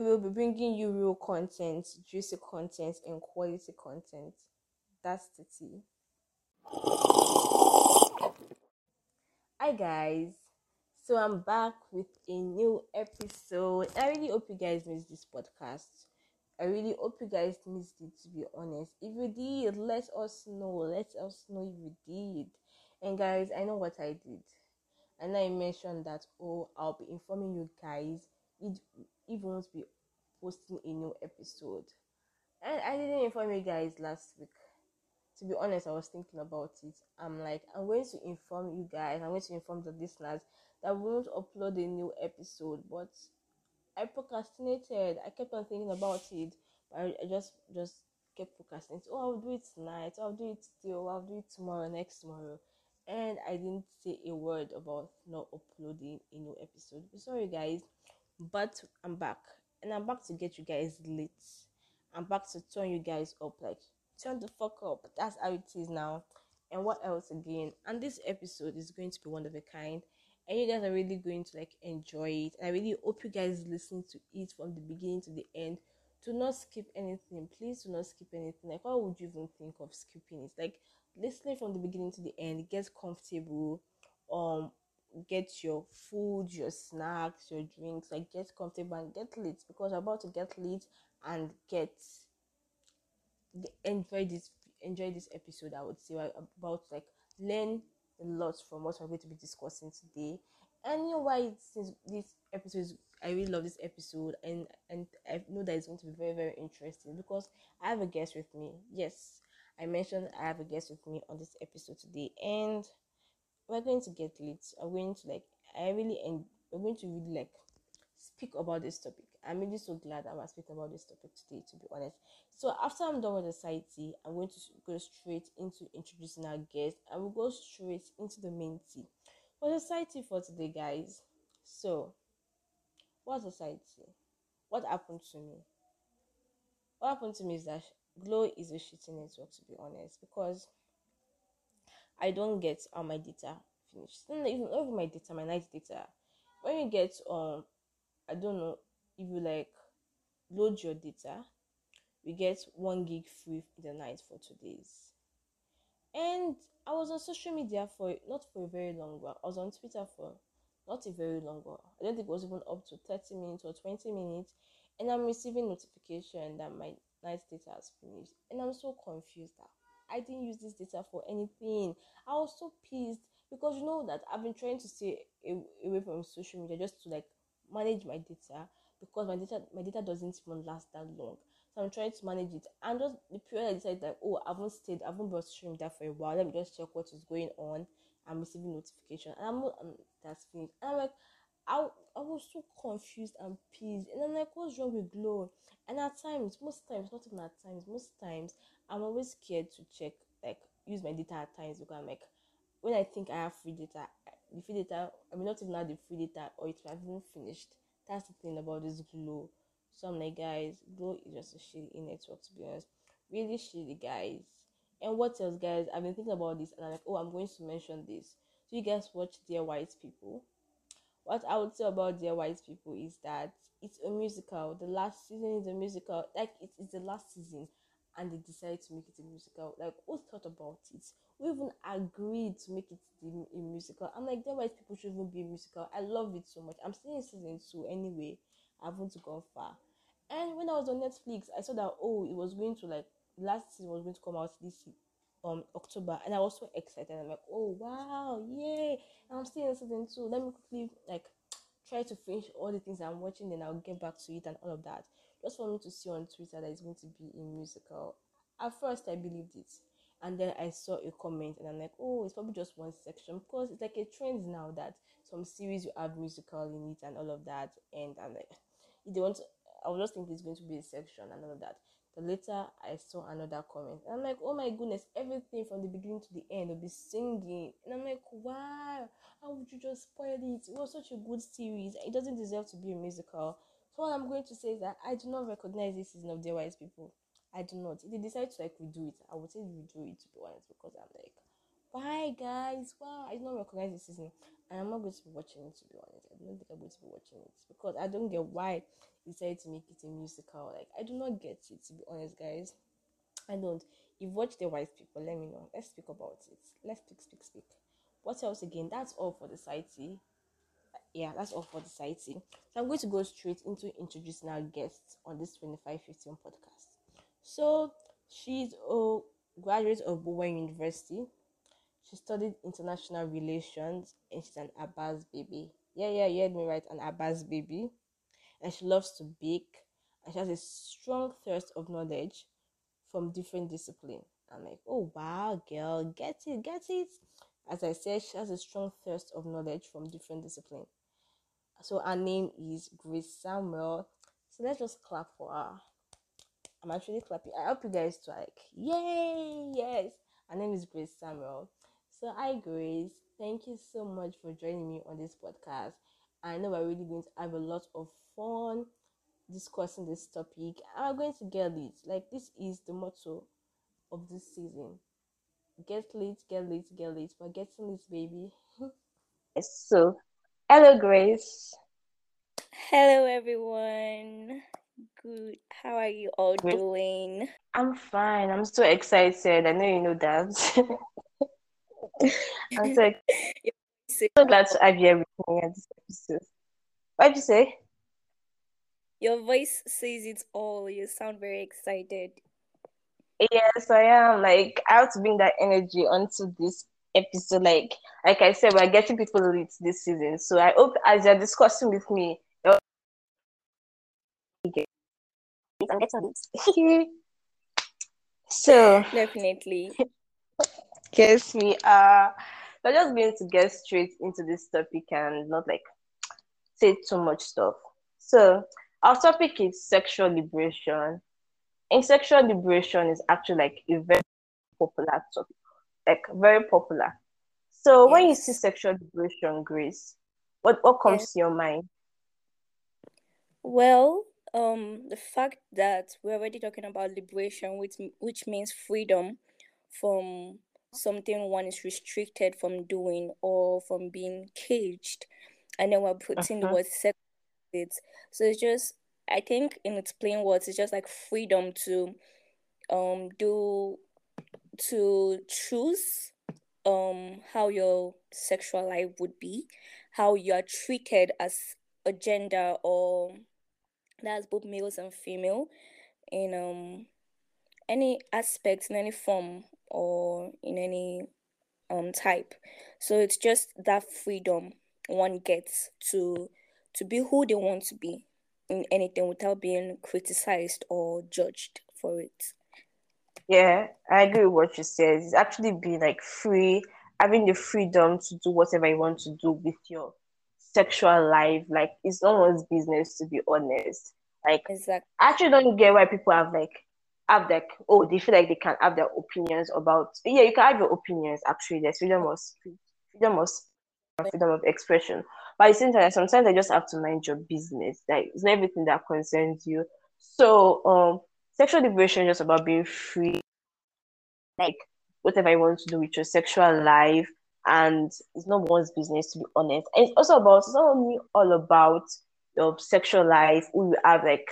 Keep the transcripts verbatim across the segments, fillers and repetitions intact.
We will be bringing you real content, juicy content, and quality content. That's the tea. Hi guys, so I'm back with a new episode. I really hope you guys missed this podcast. I really hope you guys missed it, to be honest. If you did, let us know. Let us know if you did. And guys, I know what I did. And I mentioned that, oh, I'll be informing you guys if, if we won't be posting a new episode. And I didn't inform you guys last week. To be honest, I was thinking about it. I'm like, I'm going to inform you guys, I'm going to inform the listeners that we won't upload a new episode, but I procrastinated. I kept on thinking about it, but I, I just just kept procrastinating. Oh, I'll do it tonight. I'll do it still. I'll do it tomorrow, next tomorrow, and I didn't say a word about not uploading a new episode. Sorry, guys, but I'm back, and I'm back to get you guys lit. I'm back to turn you guys up, like turn the fuck up. That's how it is now. And what else again? And this episode is going to be one of a kind, and you guys are really going to like enjoy it. And I really hope you guys listen to it from the beginning to the end. Do not skip anything. Please do not skip anything. Like, why would you even think of skipping it? Like, listening from the beginning to the end, get comfortable. Um, get your food, your snacks, your drinks. Like, get comfortable and get lit, because we're about to get lit and get enjoy this enjoy this episode. I would say we're about to like learn a lot from what we're going to be discussing today. And you know why, since this episode is, I really love this episode, and and I know that it's going to be very, very interesting, because I have a guest with me. Yes, I mentioned I have a guest with me on this episode today, and we're going to get lit. I'm going to like I really and we're going to really like speak about this topic. I'm really so glad I'm speaking about this topic today, to be honest. So after I'm done with the side tea, I'm going to go straight into introducing our guest, and we'll go straight into the main tea. What's the side tea for today, guys? So, what's the side tea? What happened to me? What happened to me is that Glow is a shitty network, to be honest, because I don't get all my data finished. Not even, not even my data, my night data. When you get um, I don't know if you like load your data, we get one gig free in the night for two days. And I was on social media for not for a very long while. I was on Twitter for not a very long while. I don't think it was even up to thirty minutes or twenty minutes. And I'm receiving notification that my night data has finished. And I'm so confused that I didn't use this data for anything. I was so pissed, because you know that I've been trying to stay away from social media just to like manage my data, because my data my data doesn't even last that long. So I'm trying to manage it. And just the period I decided that, oh, I haven't stayed, I haven't been on social media for a while. Let me just check what is going on. I'm receiving notification, and I'm not, um, that's finished. And I'm like, I, I was so confused and pissed. And I'm like, what's wrong with Glow? And at times, most times, not even at times, most times, I'm always scared to check, like, use my data at times, because I'm like, when I think I have free data, the free data, I mean, not even have the free data, or it have even finished. That's the thing about this Glow. So I'm like, guys, Glow is just a shitty network, to be honest. Really shitty, guys. And what else, guys? I've been thinking about this, and I'm like, oh, I'm going to mention this. So you guys watch Dear White People? What I would say about Dear White People is that it's a musical. The last season is a musical. Like, it is the last season, and they decided to make it a musical. Like, who thought about it? We even agreed to make it a musical. I'm like, Dear White People should even be a musical. I love it so much. I'm still in season two anyway. I haven't gone far. And when I was on Netflix, I saw that, oh, it was going to like last season was going to come out this um October, and I was so excited. I'm like, oh wow, yay! And I'm still in season two. Let me quickly like try to finish all the things I'm watching, then I'll get back to it and all of that. Just for me to see on Twitter that it's going to be a musical. At first, I believed it, and then I saw a comment, and I'm like, oh, it's probably just one section, because it's like a trend now that some series you have musical in it and all of that. And I'm like, if they want to, I was just thinking it's going to be a section and all of that. But later I saw another comment, and I'm like, oh my goodness, everything from the beginning to the end will be singing. And I'm like, wow, how would you just spoil it? It was such a good series. It doesn't deserve to be a musical. So what I'm going to say is that I do not recognize this season of Dear Wise People. I do not. If they decide to like redo it, I would say redo it, to be honest, because I'm like, Bye, guys. Wow, I did not recognize this season, and I'm not going to be watching it. To be honest, I don't think I'm going to be watching it because I don't get why they decided to make it a musical. Like, I do not get it. To be honest, guys, I don't. If you watch The White People, let me know. Let's speak about it. Let's speak, speak, speak. What else again? That's all for the site. Yeah, that's all for the sighting. So I'm going to go straight into introducing our guests on this twenty-five fifteen podcast. So she's a graduate of Bowen University. She studied international relations and she's an Abbas baby. Yeah, yeah, you heard me right, an Abbas baby. And she loves to bake and she has a strong thirst of knowledge from different disciplines. I'm like, oh wow, girl, get it, get it. As I said, she has a strong thirst of knowledge from different disciplines. So her name is Grace Samuel. So let's just clap for her. I'm actually clapping. I hope you guys to like, yay, yes. Her name is Grace Samuel. So hi Grace, thank you so much for joining me on this podcast. I know we're really going to have a lot of fun discussing this topic. I'm going to get lit. Like this is the motto of this season. Get lit, get lit, get lit. We're getting lit, baby. So, hello, Grace. Hello, everyone. Good. How are you all Grace. doing? I'm fine. I'm so excited. I know you know that. I'm so, so glad to have you here with me at this episode. What did you say? Your voice says it all. You sound very excited. Yes, I am. Like, I have to bring that energy onto this episode. Like, like I said, we're getting people lit this season. So I hope as you're discussing with me, you're getting lit. So Definitely. yes, we are. We're just going to get straight into this topic and not like say too much stuff. So our topic is sexual liberation. And sexual liberation is actually like a very popular topic, like very popular. So when you see Yes. sexual liberation, Grace, what what Yes. comes to your mind? Well, um, the fact that we're already talking about liberation, which which means freedom from something one is restricted from doing or from being caged, and then we're putting the Uh-huh. word sex. It. So it's just, I think in its plain words, it's just like freedom to um do to choose um how your sexual life would be, how you are treated as a gender, or that's both males and female, in um any aspect, in any form, or in any um type. So it's just that freedom one gets to to be who they want to be in anything without being criticized or judged for it. Yeah, I agree with what you said. It's actually being like free, having the freedom to do whatever you want to do with your sexual life. Like it's no one's business, to be honest. Like Exactly. I actually don't get why people have like have like oh they feel like they can have their opinions about yeah you can have your opinions actually there's freedom of speech, freedom of speech, and freedom of expression. But at the same time, sometimes I just have to mind your business. Like it's not everything that concerns you. So um sexual liberation is just about being free like whatever you want to do with your sexual life, and it's not one's business, to be honest. And it's also about it's not only all about your sexual life, who you have like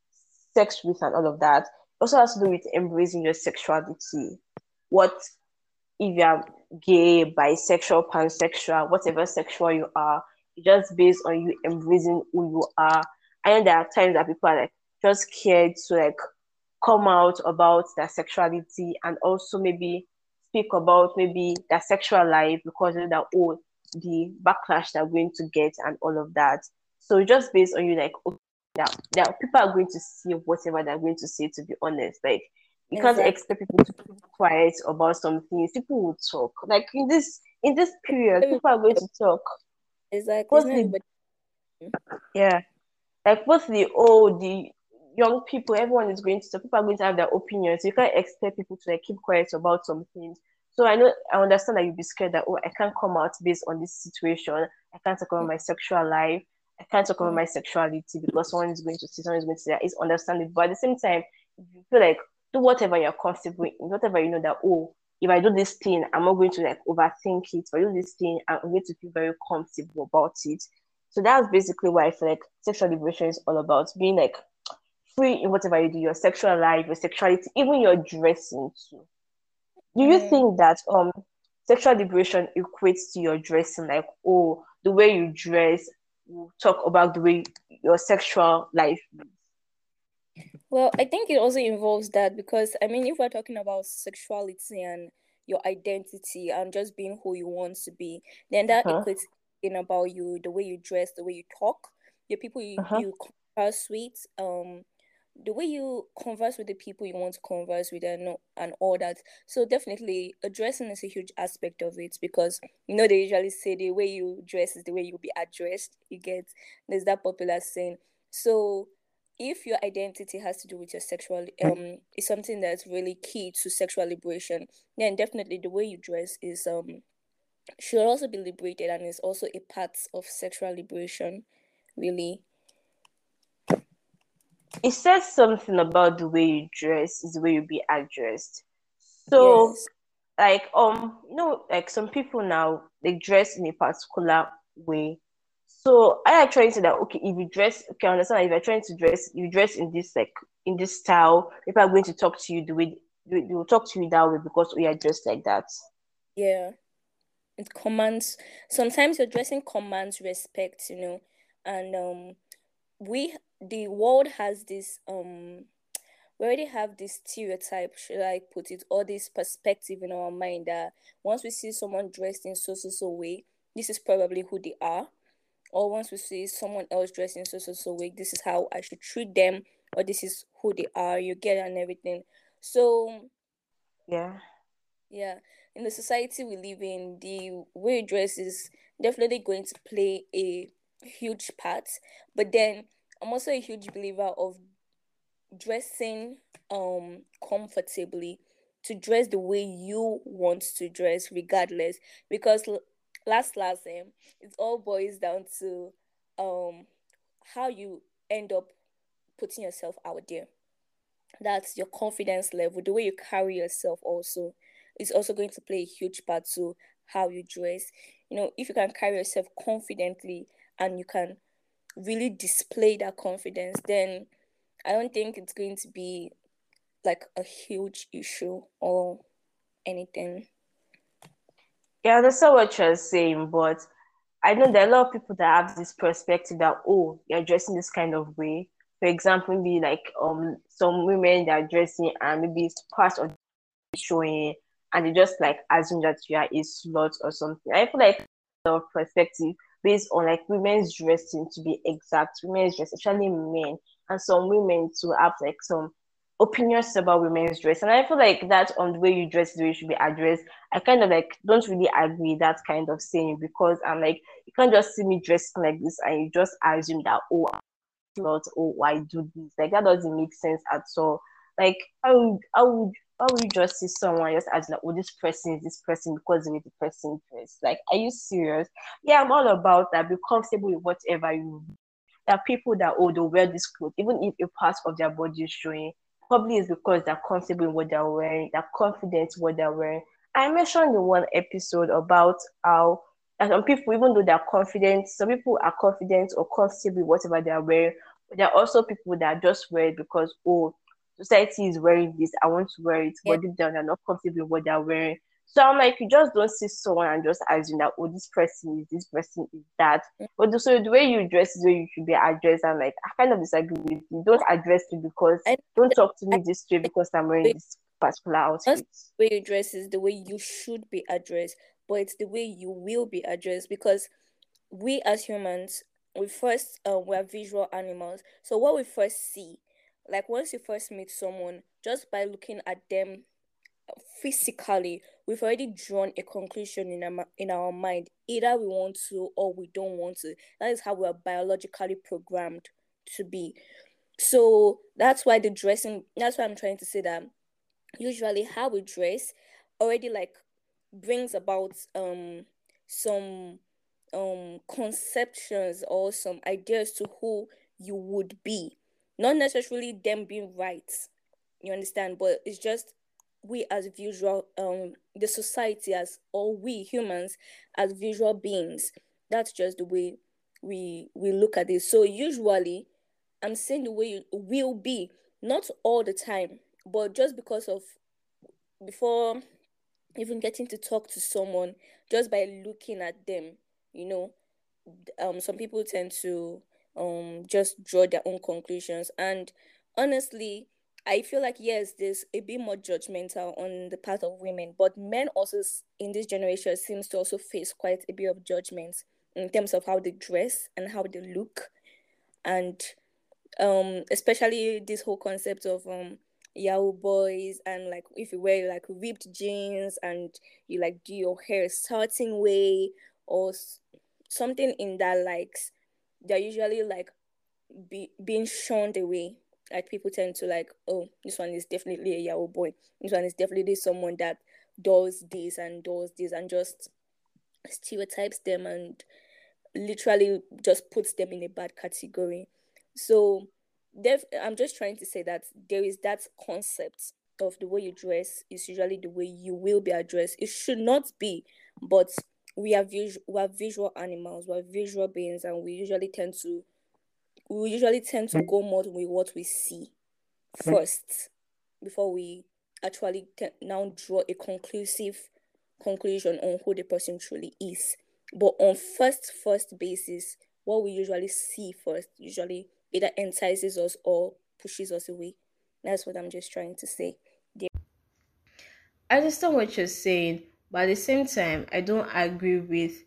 sex with and all of that. It also has to do with embracing your sexuality. What if you're gay, bisexual, pansexual, whatever sexual you are, it's just based on you embracing who you are. I know there are times that people are like just scared to like come out about their sexuality and also maybe speak about maybe their sexual life because of that oh the backlash they're going to get and all of that. So just based on you like okay, that that people are going to see whatever they're going to say, to be honest. Like you can't Exactly. expect people to keep quiet about some things. People will talk. Like in this in this period, people are going to talk. Exactly. It's Both not the everybody. yeah, like both the old, the young people, everyone is going to talk. People are going to have their opinions. You can't expect people to like keep quiet about some things. So I know I understand that you'll be scared that oh I can't come out based on this situation. I can't talk about my sexual life. I can't talk about Mm, my sexuality because someone is going to see, someone is going to say that. It's understandable. But at the same time, if you feel like do whatever you're comfortable in, whatever you know that oh if I do this thing, I'm not going to like overthink it. If I do this thing, I'm going to feel very comfortable about it. So that's basically why I feel like sexual liberation is all about, being like free in whatever you do, your sexual life, your sexuality, even your dressing too. Do you Mm. think that um sexual liberation equates to your dressing? Like, oh, the way you dress, we'll talk about the way your sexual life is. Well, I think it also involves that because, I mean, if we're talking about sexuality and your identity and just being who you want to be, then that Uh-huh. equates in about you, the way you dress, the way you talk, the people you, Uh-huh. you converse with, um, the way you converse with the people you want to converse with, and and all that. So definitely, addressing is a huge aspect of it because you know they usually say the way you dress is the way you'll be addressed. You get, there's that popular saying. So if your identity has to do with your sexual um is something that's really key to sexual liberation, then definitely the way you dress is um should also be liberated and is also a part of sexual liberation, really. It says something about the way you dress is the way you be addressed. So Yes. like um you know, like some people now they dress in a particular way. So I am trying to say that okay, if you dress, okay, I understand that if you're trying to dress, you dress in this like in this style, people are going to talk to you the way they they will talk to you that way because we are dressed like that. Yeah. It commands, sometimes your dressing commands respect, you know, and um we the world has this um we already have this stereotype, should I put it, or this perspective in our mind that once we see someone dressed in so so so way, this is probably who they are. Or once we see someone else dressed in so so so way, this is how I should treat them, or this is who they are, you get, and everything. So Yeah. yeah, in the society we live in, the way you dress is definitely going to play a huge part. But then I'm also a huge believer of dressing um comfortably, to dress the way you want to dress regardless, because l- last last um it all boils down to um how you end up putting yourself out there. That's your confidence level, the way you carry yourself also is also going to play a huge part to how you dress. You know, if you can carry yourself confidently and you can really display that confidence, then I don't think it's going to be like a huge issue or anything. Yeah, I understand what you're saying, but I know there are a lot of people that have this perspective that oh, you're dressing this kind of way. For example, maybe like um some women that are dressing and maybe it's part of showing and they just like assume that you are a slut or something. I feel like a lot of perspective based on like women's dressing to be exact, women's dress, especially men, and some women to have like some opinions about women's dress. And I feel like that on the way you dress, the way you should be addressed. I kind of like don't really agree with that kind of saying because I'm like you can't just see me dressing like this and you just assume that oh not oh I do this. Like that doesn't make sense at all. Like I would I would how would you just see someone just as like, oh, this person is this person because of the way the person dress? Like, are you serious? Yeah, I'm all about that. Be comfortable with whatever you. There are people that oh, they wear this clothes, even if a part of their body is showing. Probably is because they're comfortable in what they're wearing. They're confident in what they're wearing. I mentioned in one episode about how and some people, even though they're confident, some people are confident or comfortable with whatever they're wearing. But there are also people that just wear it because, oh, society is wearing this, I want to wear it, Yeah. but deep down they're not comfortable with what they're wearing. So I'm like, you just don't see someone and just assume that, oh, this person is this person is that. But the, so the way you dress is the way you should be addressed. I'm like, I kind of disagree with you. Don't address me because, I don't talk to I me this way think because I'm wearing the this particular not outfit. the way you dress is the way you should be addressed, but it's the way you will be addressed because we as humans, we first uh, we're visual animals. So what we first see, like once you first meet someone, just by looking at them physically, we've already drawn a conclusion in our in our mind. Either we want to or we don't want to. That is how we are biologically programmed to be. So that's why the dressing. That's why I'm trying to say that usually how we dress already like brings about um some um conceptions or some ideas to who you would be, not necessarily them being right, you understand, but it's just we as visual um the society as or we humans as visual beings. That's just the way we we look at it. So usually I'm saying the way you will be, not all the time, but just because of before even getting to talk to someone, just by looking at them, you know, um some people tend to um just draw their own conclusions. And honestly, I feel like yes, there's a bit more judgmental on the part of women, but men also in this generation seems to also face quite a bit of judgment in terms of how they dress and how they look. And um especially this whole concept of um Yahoo boys, and like if you wear like ripped jeans and you like do your hair a certain way or something in that likes, they're usually like be being shunned away. Like people tend to like, oh, this one is definitely a Yahoo boy, this one is definitely someone that does this and does this, and just stereotypes them and literally just puts them in a bad category. So def- I'm just trying to say that there is that concept of the way you dress is usually the way you will be addressed. It should not be, but we are visual we are visual animals, we are visual beings, and we usually tend to we usually tend to go more with what we see first before we actually te- now draw a conclusive conclusion on who the person truly is. But on first first basis, what we usually see first usually either entices us or pushes us away. That's what I'm just trying to say. I understand what you're saying, but at the same time, I don't agree with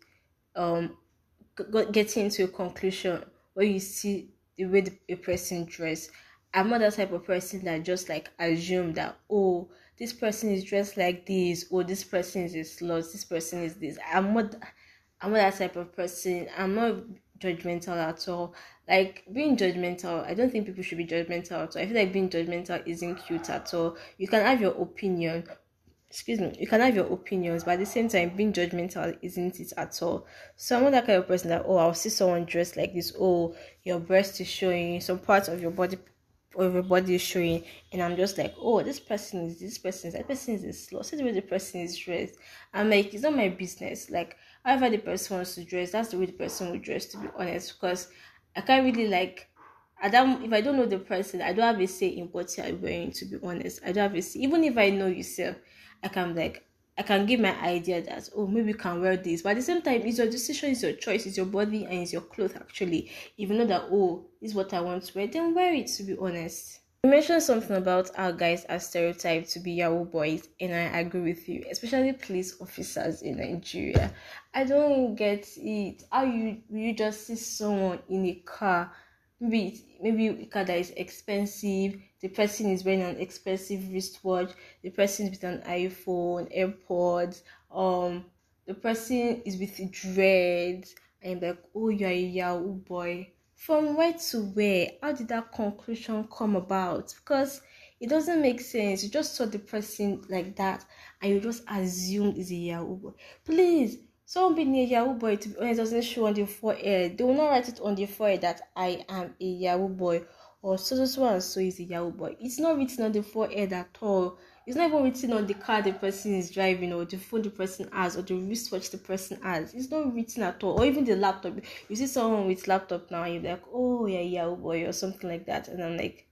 um g- g- getting to a conclusion where you see the way the, a person dress. I'm not that type of person that just like assume that, oh, this person is dressed like this, or this person is a slut, this person is this. I'm not I'm not that type of person. I'm not judgmental at all. Like being judgmental, I don't think people should be judgmental at all. I feel like being judgmental isn't cute at all. You can have your opinion, excuse me, you can have your opinions, but at the same time, being judgmental isn't it at all. So I'm not that kind of person that, oh, I'll see someone dressed like this, oh, your breast is showing, some parts of your body of your body is showing, and I'm just like, oh, this person is this person is that person is a slut. See the way the person is dressed. I'm like, it's not my business. Like, however the person wants to dress, that's the way the person will dress, to be honest, because I can't really like I don't, if I don't know the person, I don't have a say in what you're wearing, to be honest. I don't have a say. Even if I know yourself, I can like I can give my idea that, oh, maybe you can wear this. But at the same time, it's your decision, it's your choice, it's your body and it's your clothes actually. If you know that, oh, this is what I want to wear, then wear it, to be honest. You mentioned something about how guys are stereotyped to be Yahoo boys, and I agree with you, especially police officers in Nigeria. I don't get it. How you you just see someone in a car, maybe it's, maybe a car that is expensive, the person is wearing an expensive wristwatch, the person is with an iPhone, AirPods, um, the person is with dreads, and you're like, oh, you're a Yahoo boy. From where to where? How did that conclusion come about? Because it doesn't make sense. You just saw the person like that and you just assumed it's a Yahoo boy. Please, someone being a Yahoo boy, to be honest, doesn't show on the forehead. They will not write it on the forehead that I am a Yahoo boy or so so so and so is a Yahoo boy. It's not written on the forehead at all. It's not even written on the car the person is driving, or the phone the person has, or the wristwatch the person has. It's not written at all. Or even the laptop. You see someone with laptop now, and you're like, oh yeah, Yahoo boy, or something like that. And I'm like,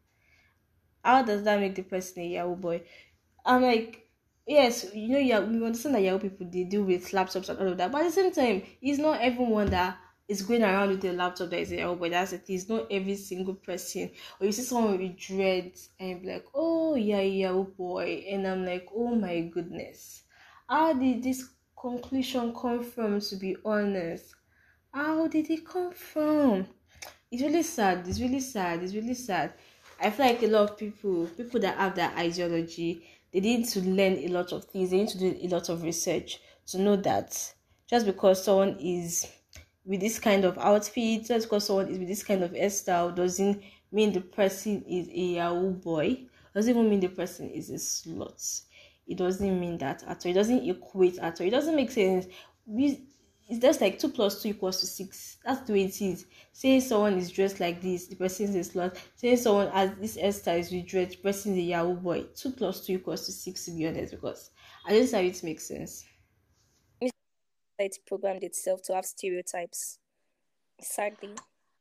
how does that make the person a Yahoo boy? I'm like, yes, you know, yeah, we understand that Yahoo people, they deal with laptops and all of that, but at the same time, it's not everyone that is going around with a laptop that is a Yahoo boy. That's it. It's not every single person. Or you see someone with dreads and you're like, oh yeah, Yahoo boy, and I'm like, oh my goodness, how did this conclusion come from? To be honest, how did it come from? It's really sad. It's really sad. It's really sad. I feel like a lot of people, people that have that ideology, they need to learn a lot of things. They need to do a lot of research to know that just because someone is with this kind of outfit, just because someone is with this kind of hairstyle, doesn't mean the person is a Yahoo boy. Doesn't even mean the person is a slut. It doesn't mean that at all. It doesn't equate at all. It doesn't make sense. We it's just like two plus two equals to six. That's the way it is. Saying someone is dressed like this, the person is a slut. Saying someone has this hairstyle with dress, the person is a Yahoo boy. Two plus two equals to six, to be honest, because I just have it makes sense. It programmed itself to have stereotypes. Sadly.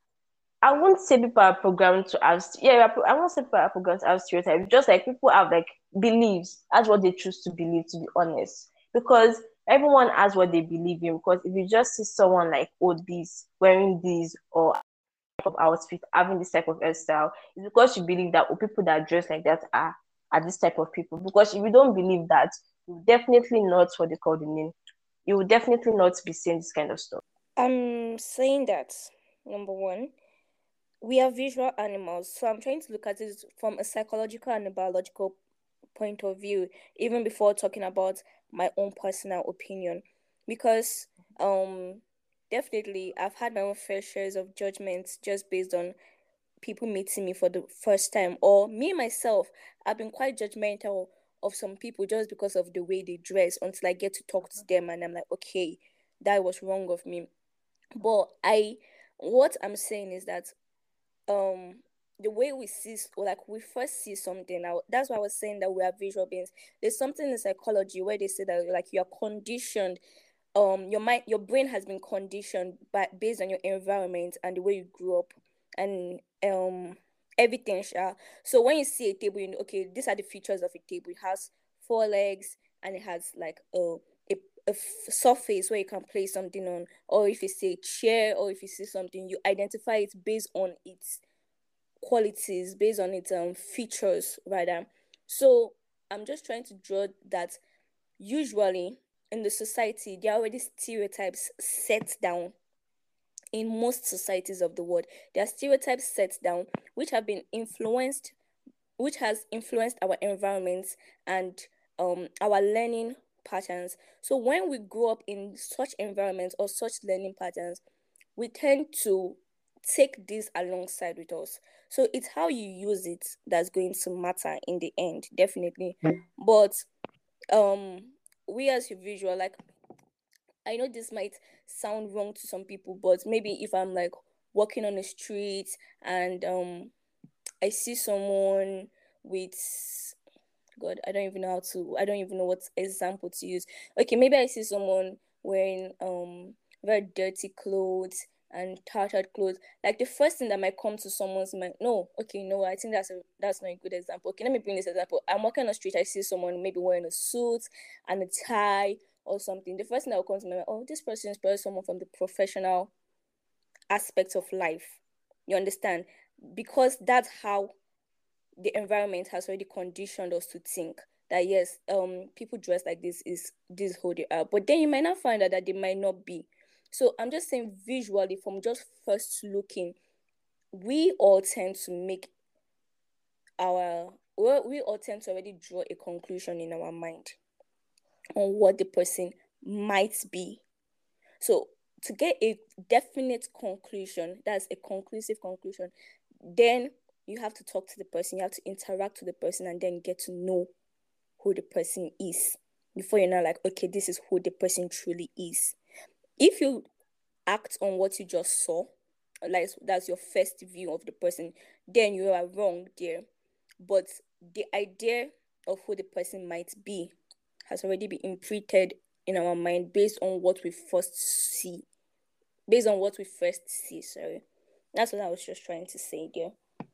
I won't say people are programmed to have, yeah, I won't say people are programmed to have stereotypes. Just like people have like beliefs. That's what they choose to believe, to be honest. Because everyone has what they believe in. Because if you just see someone like, oh, this, wearing this, or type of outfit, having this type of hairstyle, it's because you believe that oh, people that dress like that are, are this type of people. Because if you don't believe that, you definitely not what they call the name. You will definitely not be saying this kind of stuff. I'm saying that, number one, we are visual animals. So I'm trying to look at it from a psychological and a biological point of view, even before talking about my own personal opinion. Because um, definitely I've had my own fair shares of judgments just based on people meeting me for the first time. Or me, myself, I've been quite judgmental of some people just because of the way they dress until I get to talk to them and I'm like, okay, that was wrong of me. But I, what I'm saying is that um, the way we see, or like we first see something, now that's why I was saying that we are visual beings. There's something in psychology where they say that like you are conditioned, um, your mind, your brain has been conditioned by based on your environment and the way you grew up and um everything. Sha. So when you see a table, you know, okay, these are the features of a table. It has four legs and it has like a a, a f- surface where you can place something on, or if you see a chair, or if you see something, you identify it based on its qualities, based on its um features, rather. So I'm just trying to draw that usually in the society there are already stereotypes set down. In most societies of the world, there are stereotypes set down which have been influenced, which has influenced our environments and um our learning patterns. So when we grow up in such environments or such learning patterns, we tend to take this alongside with us. So it's how you use it that's going to matter in the end, definitely. But um we as a visual, like, I know this might sound wrong to some people, but maybe if I'm like walking on the street and um I see someone with, God, I don't even know how to, I don't even know what example to use. Okay, maybe I see someone wearing um very dirty clothes and tattered clothes. Like the first thing that might come to someone's mind, no, okay, no, I think that's a that's not a good example. Okay, let me bring this example. I'm walking on the street, I see someone maybe wearing a suit and a tie or something. The first thing that will come to my mind, oh, this person is probably someone from the professional aspect of life. You understand? Because that's how the environment has already conditioned us to think that yes, um, people dress like this is this who they are. But then you might not find out that they might not be. So I'm just saying visually, from just first looking, we all tend to make our well, we all tend to already draw a conclusion in our mind on what the person might be. So to get a definite conclusion, that's a conclusive conclusion, then you have to talk to the person, you have to interact with the person, and then get to know who the person is before you're not like, okay, this is who the person truly is. If you act on what you just saw, like that's your first view of the person, then you are wrong there. But the idea of who the person might be has already been imprinted in our mind based on what we first see. Based on what we first see, sorry. That's what I was just trying to say there.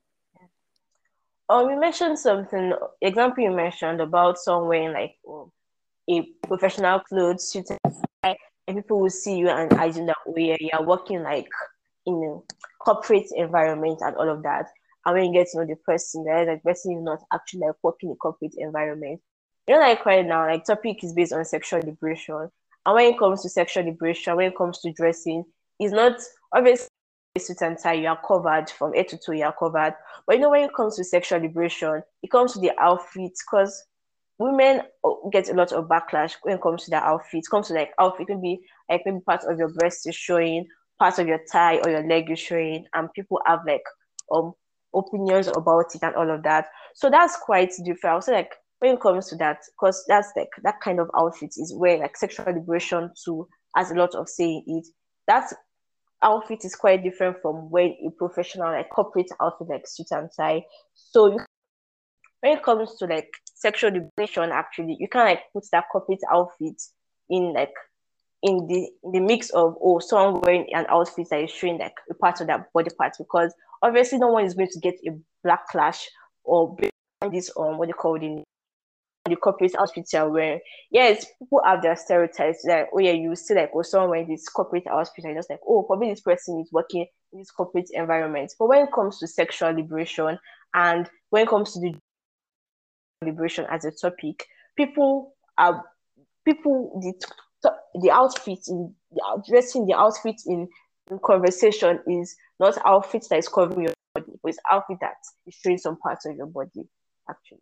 Um, you mentioned something, example you mentioned about someone wearing like um, a professional clothes, suit and tie, and people will see you and assume that oh yeah, you're working like in a corporate environment and all of that. And when you get to know the person, that like person is not actually like working in a corporate environment. You know, like right now, like topic is based on sexual liberation. And when it comes to sexual liberation, when it comes to dressing, it's not obviously suit and tie, you are covered from head to toe, you are covered. But you know, when it comes to sexual liberation, it comes to the outfits because women get a lot of backlash when it comes to their outfits. It comes to like outfit, it can be like maybe part of your breast is showing, part of your thigh or your leg is showing, and people have like um opinions about it and all of that. So that's quite different. I would say like when it comes to that, because that's like that kind of outfit is where like sexual liberation to has a lot of say in it. That outfit is quite different from when a professional, like corporate outfit, like suit and tie. So you, when it comes to like sexual liberation, actually, you can like put that corporate outfit in like in the in the mix of, oh, someone wearing an outfit that is showing like a part of that body part, because obviously no one is going to get a backlash or this on what they call the the corporate outfits you're wearing. Yes, people have their stereotypes, like, oh yeah, you see like, oh, someone wearing this corporate outfit and just like, oh, probably this person is working in this corporate environment. But when it comes to sexual liberation and when it comes to the liberation as a topic, people are people the the outfit in the dressing the outfit in, in conversation is not outfit that is covering your body, but it's outfit that is showing some parts of your body actually.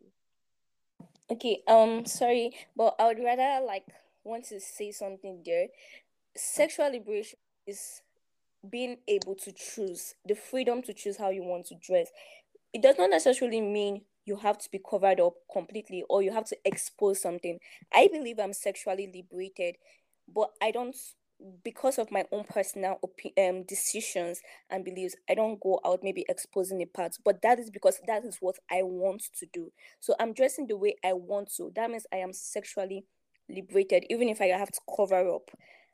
Okay, um, sorry, but I would rather like want to say something there. Sexual liberation is being able to choose, the freedom to choose how you want to dress. It does not necessarily mean you have to be covered up completely or you have to expose something. I believe I'm sexually liberated, but I don't, because of my own personal opi- um, decisions and beliefs, I don't go out maybe exposing the parts, but that is because that is what I want to do. So I'm dressing the way I want to. That means I am sexually liberated. Even if I have to cover up,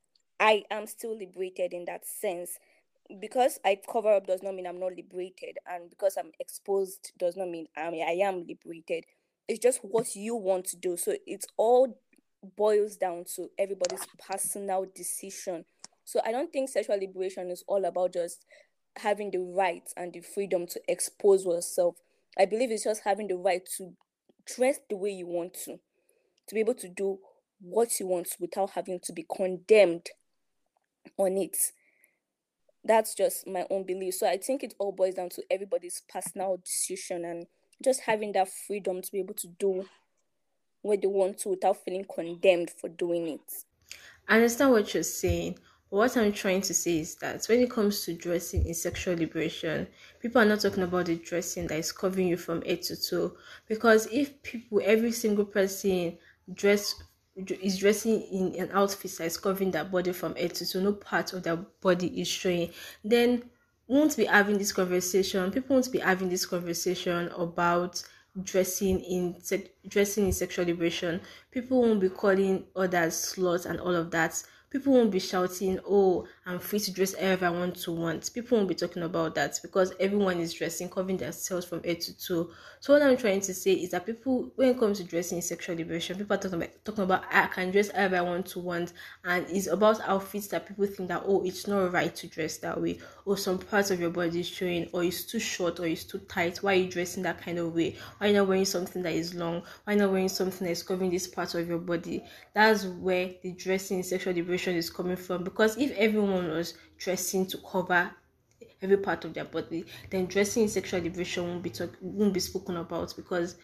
I am still liberated in that sense. Because I cover up does not mean I'm not liberated, and because I'm exposed does not mean I mean, I am liberated. It's just what you want to do. So it's all boils down to everybody's personal decision. So I don't think sexual liberation is all about just having the right and the freedom to expose yourself. I believe it's just having the right to dress the way you want to, to be able to do what you want without having to be condemned on it. That's just my own belief. So I think it all boils down to everybody's personal decision and just having that freedom to be able to do what they want to without feeling condemned for doing it. I understand what you're saying. But what I'm trying to say is that when it comes to dressing in sexual liberation, people are not talking about the dressing that is covering you from head to toe. Because if people, every single person dress is dressing in an outfit that is covering their body from head to toe, no part of their body is showing, then we won't be having this conversation. People won't be having this conversation about dressing in se- dressing in sexual liberation. People won't be calling others sluts and all of that. People won't be shouting, oh, I'm free to dress however I want to want. People won't be talking about that because everyone is dressing, covering themselves from head to toe. So what I'm trying to say is that people, when it comes to dressing in sexual liberation, people are talking about, talking about I can dress however I want to want. And it's about outfits that people think that, oh, it's not right to dress that way. Or some parts of your body is showing, or it's too short, or it's too tight. Why are you dressing that kind of way? Why are you not wearing something that is long? Why are you not wearing something that is covering this part of your body? That's where the dressing in sexual liberation is coming from. Because if everyone was dressing to cover every part of their body, then dressing in sexual liberation won't be talk- won't be spoken about. Because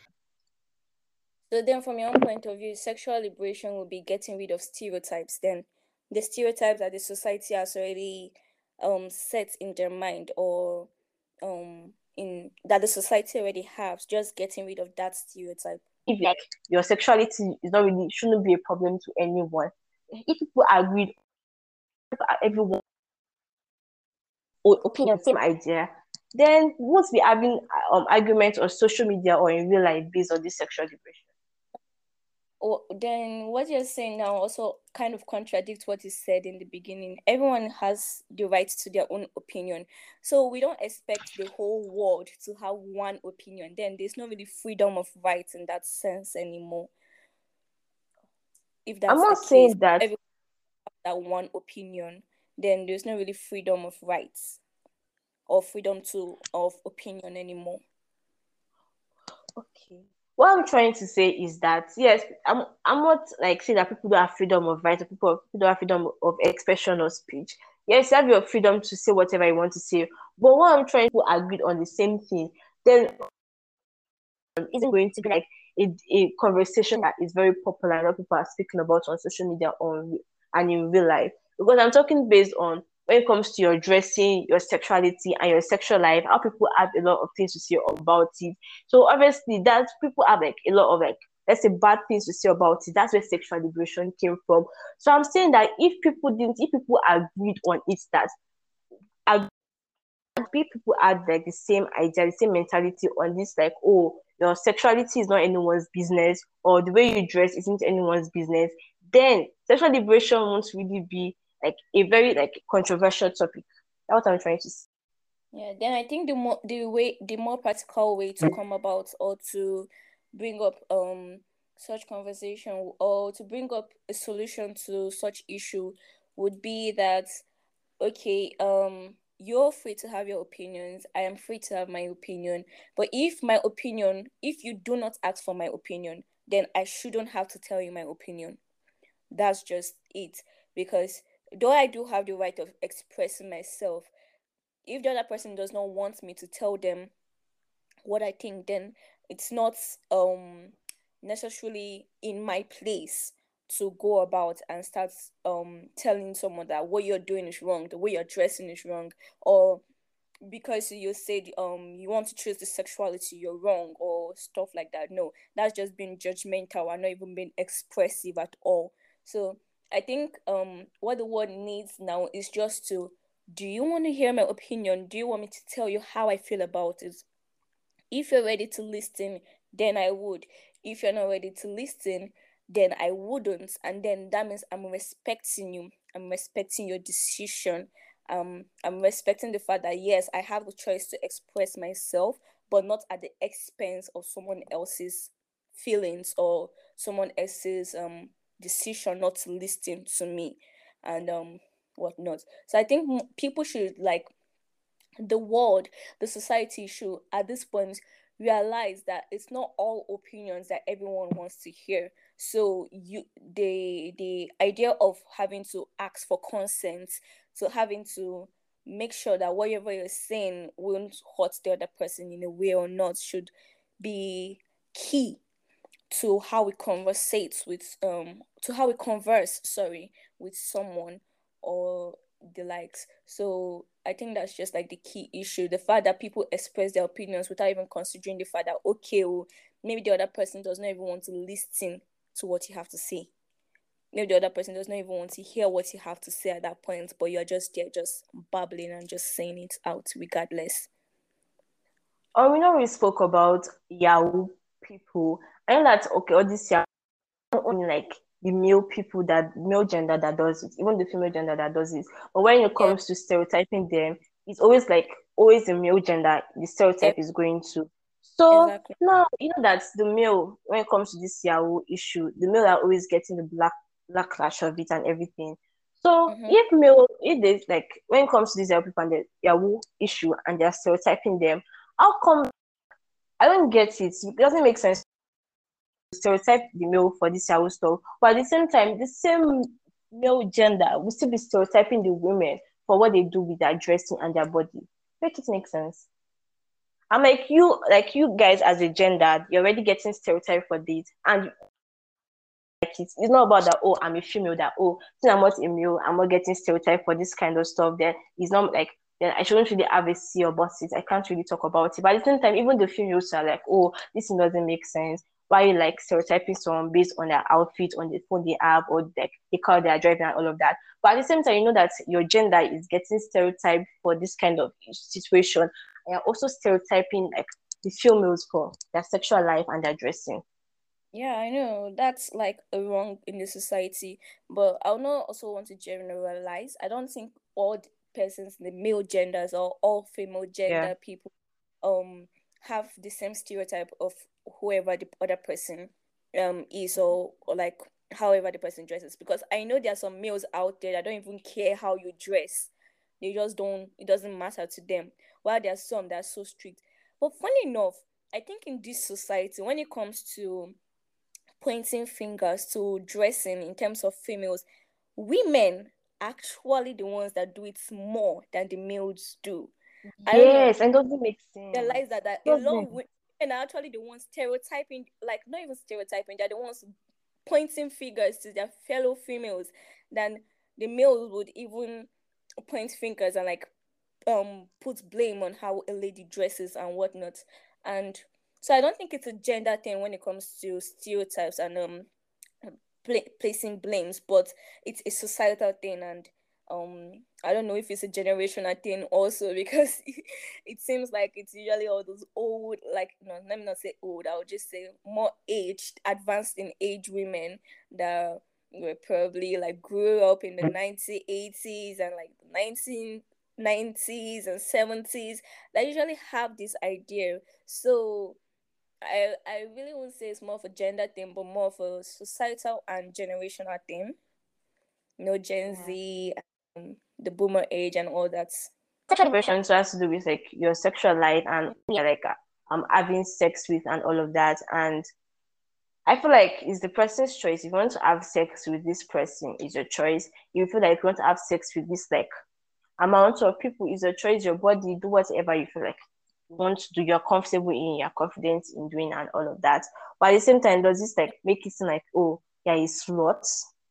so then from your own point of view, sexual liberation will be getting rid of stereotypes. Then the stereotypes that the society has already um set in their mind, or um in that the society already has, just getting rid of that stereotype. If like your sexuality is not really shouldn't be a problem to anyone. If people agreed, everyone opinion, same idea, then we won't be having um arguments on social media or in real life based on this sexual liberation. Or then what you're saying now also kind of contradicts what you said in the beginning. Everyone has the right to their own opinion. So we don't expect the whole world to have one opinion. Then there's no really freedom of rights in that sense anymore. If that's I'm not the saying case, that everyone has that one opinion, then there's no really freedom of rights or freedom to of opinion anymore. Okay. What I'm trying to say is that yes, I'm I'm not like saying that people don't have freedom of right or people, people don't have freedom of expression or speech. Yes, you have your freedom to say whatever you want to say. But what I'm trying to agree on the same thing, then um, isn't going to be like a, a conversation that is very popular and people are speaking about on social media on and in real life. Because I'm talking based on when it comes to your dressing, your sexuality, and your sexual life, how people have a lot of things to say about it. So obviously, that people have like a lot of like let's say, bad things to say about it. That's where sexual liberation came from. So I'm saying that if people didn't, if people agreed on it, that people had like the same idea, the same mentality on this, like, oh, your sexuality is not anyone's business, or the way you dress isn't anyone's business, then sexual liberation won't really be like a very like controversial topic. That's what I'm trying to say. Yeah, then I think the more the way the more practical way to come about or to bring up um such conversation or to bring up a solution to such issue would be that, okay, um you're free to have your opinions, I am free to have my opinion, but if my opinion if you do not ask for my opinion, then I shouldn't have to tell you my opinion. That's just it. Because though I do have the right of expressing myself, if the other person does not want me to tell them what I think, then it's not um necessarily in my place to go about and start um telling someone that what you're doing is wrong, the way you're dressing is wrong, or because you said um you want to choose the sexuality, you're wrong, or stuff like that. No, that's just being judgmental and not even being expressive at all. So I think um what the world needs now is just to, do you want to hear my opinion? Do you want me to tell you how I feel about it? If you're ready to listen, then I would. If you're not ready to listen, then I wouldn't. And then that means I'm respecting you. I'm respecting your decision. Um, I'm respecting the fact that, yes, I have the choice to express myself, but not at the expense of someone else's feelings or someone else's um decision not to listen to me and um whatnot. So I think people should, like, the world, the society should at this point realize that it's not all opinions that everyone wants to hear. So you the the idea of having to ask for consent, so having to make sure that whatever you're saying won't hurt the other person in a way or not, should be key to how we conversate with um to how we converse sorry with someone or the likes. So I think that's just like the key issue, the fact that people express their opinions without even considering the fact that, okay, well, maybe the other person does not even want to listen to what you have to say. Maybe the other person does not even want to hear what you have to say at that point, but you're just there just babbling and just saying it out regardless. Or we know we spoke about Yahoo people. I know that, okay, all this Yahoo, not only like the male people, that male gender that does it, even the female gender that does it. But when it comes yeah. to stereotyping them, it's always like always the male gender the stereotype yeah. is going to. So exactly. Now you know that the male, when it comes to this Yahoo issue, the male are always getting the black backlash of it and everything. So mm-hmm. if male, if there's like when it comes to this Yahoo people and the Yahoo issue and they're stereotyping them, how come? I don't get it. It doesn't make sense to stereotype the male for this Yahoo stuff, but at the same time, the same male gender will still be stereotyping the women for what they do with their dressing and their body. Make it make sense. I'm like you, like you guys as a gender, you're already getting stereotyped for this, and like it's, it's not about that. Oh, I'm a female. That oh, since I'm not a male, I'm not getting stereotyped for this kind of stuff. Then it's not like. Then I shouldn't really have a say about it. I can't really talk about it. But at the same time, even the females are like, oh, this doesn't make sense. Why you like stereotyping someone based on their outfit, on the phone they have, or like the car they are driving and all of that. But at the same time, you know that your gender is getting stereotyped for this kind of situation. And you're also stereotyping like the females for their sexual life and their dressing. Yeah, I know that's like a wrong in the society, but I would not also want to generalize. I don't think all persons, the male genders or all female gender yeah. people um have the same stereotype of whoever the other person um is or, or like however the person dresses, because I know there are some males out there that don't even care how you dress. They just don't, it doesn't matter to them, while there are some that are so strict. But funny enough, I think in this society, when it comes to pointing fingers to dressing in terms of females, women actually the ones that do it more than the males do. Yes, and doesn't make sense. Realize that, that a lot of women are actually the ones stereotyping, like not even stereotyping, they're the ones pointing fingers to their fellow females than the males would even point fingers and like um put blame on how a lady dresses and whatnot. And So I don't think it's a gender thing when it comes to stereotypes and um pla- placing blames, but it's a societal thing, and um I don't know if it's a generational thing also, because it seems like it's usually all those old, like, no, let me not say old, I would just say more aged, advanced in age women that were probably like grew up in the nineteen eighties and like the nineteen nineties and seventies that usually have this idea. So I I really won't say it's more of a gender thing, but more of a societal and generational thing. You know, Gen Yeah. Z, um, the boomer age, and all that. Sexual depression also has to do with like your sexual life and yeah, like uh, um having sex with and all of that. And I feel like it's the person's choice. If you want to have sex with this person, it's your choice. If you feel like you want to have sex with this like amount of people, it's your choice, your body, do whatever you feel like you want to do, you're comfortable in, you're confident in doing and all of that. But at the same time, does this like make it seem like, oh, yeah, it's slut?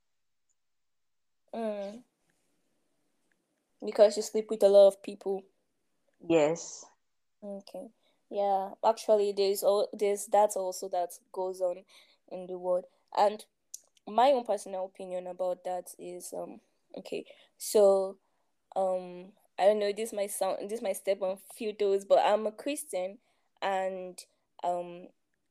Mm, because you sleep with a lot of people. Yes. Okay. Yeah, actually, there's all there's that also that goes on in the world, and my own personal opinion about that is um okay. So um I don't know, this might sound this might step on few toes, but I'm a Christian, and um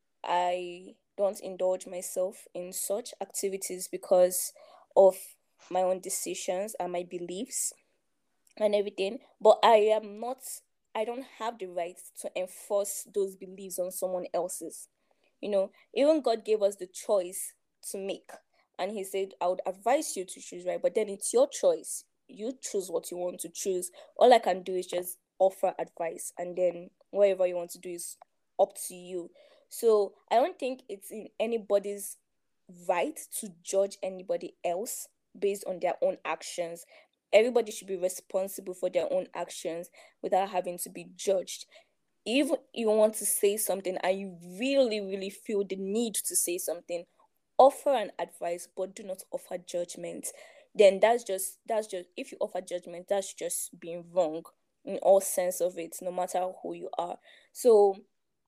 I don't indulge myself in such activities because of my own decisions and my beliefs and everything. But I am not, I don't have the right to enforce those beliefs on someone else's. You know, even God gave us the choice to make. And He said, I would advise you to choose right, but then it's your choice. You choose what you want to choose. All I can do is just offer advice, and then whatever you want to do is up to you. So I don't think it's in anybody's right to judge anybody else based on their own actions. Everybody should be responsible for their own actions without having to be judged. If you want to say something and you really, really feel the need to say something, offer an advice, but do not offer judgment. Then that's just that's just if you offer judgment, that's just being wrong in all sense of it, no matter who you are. So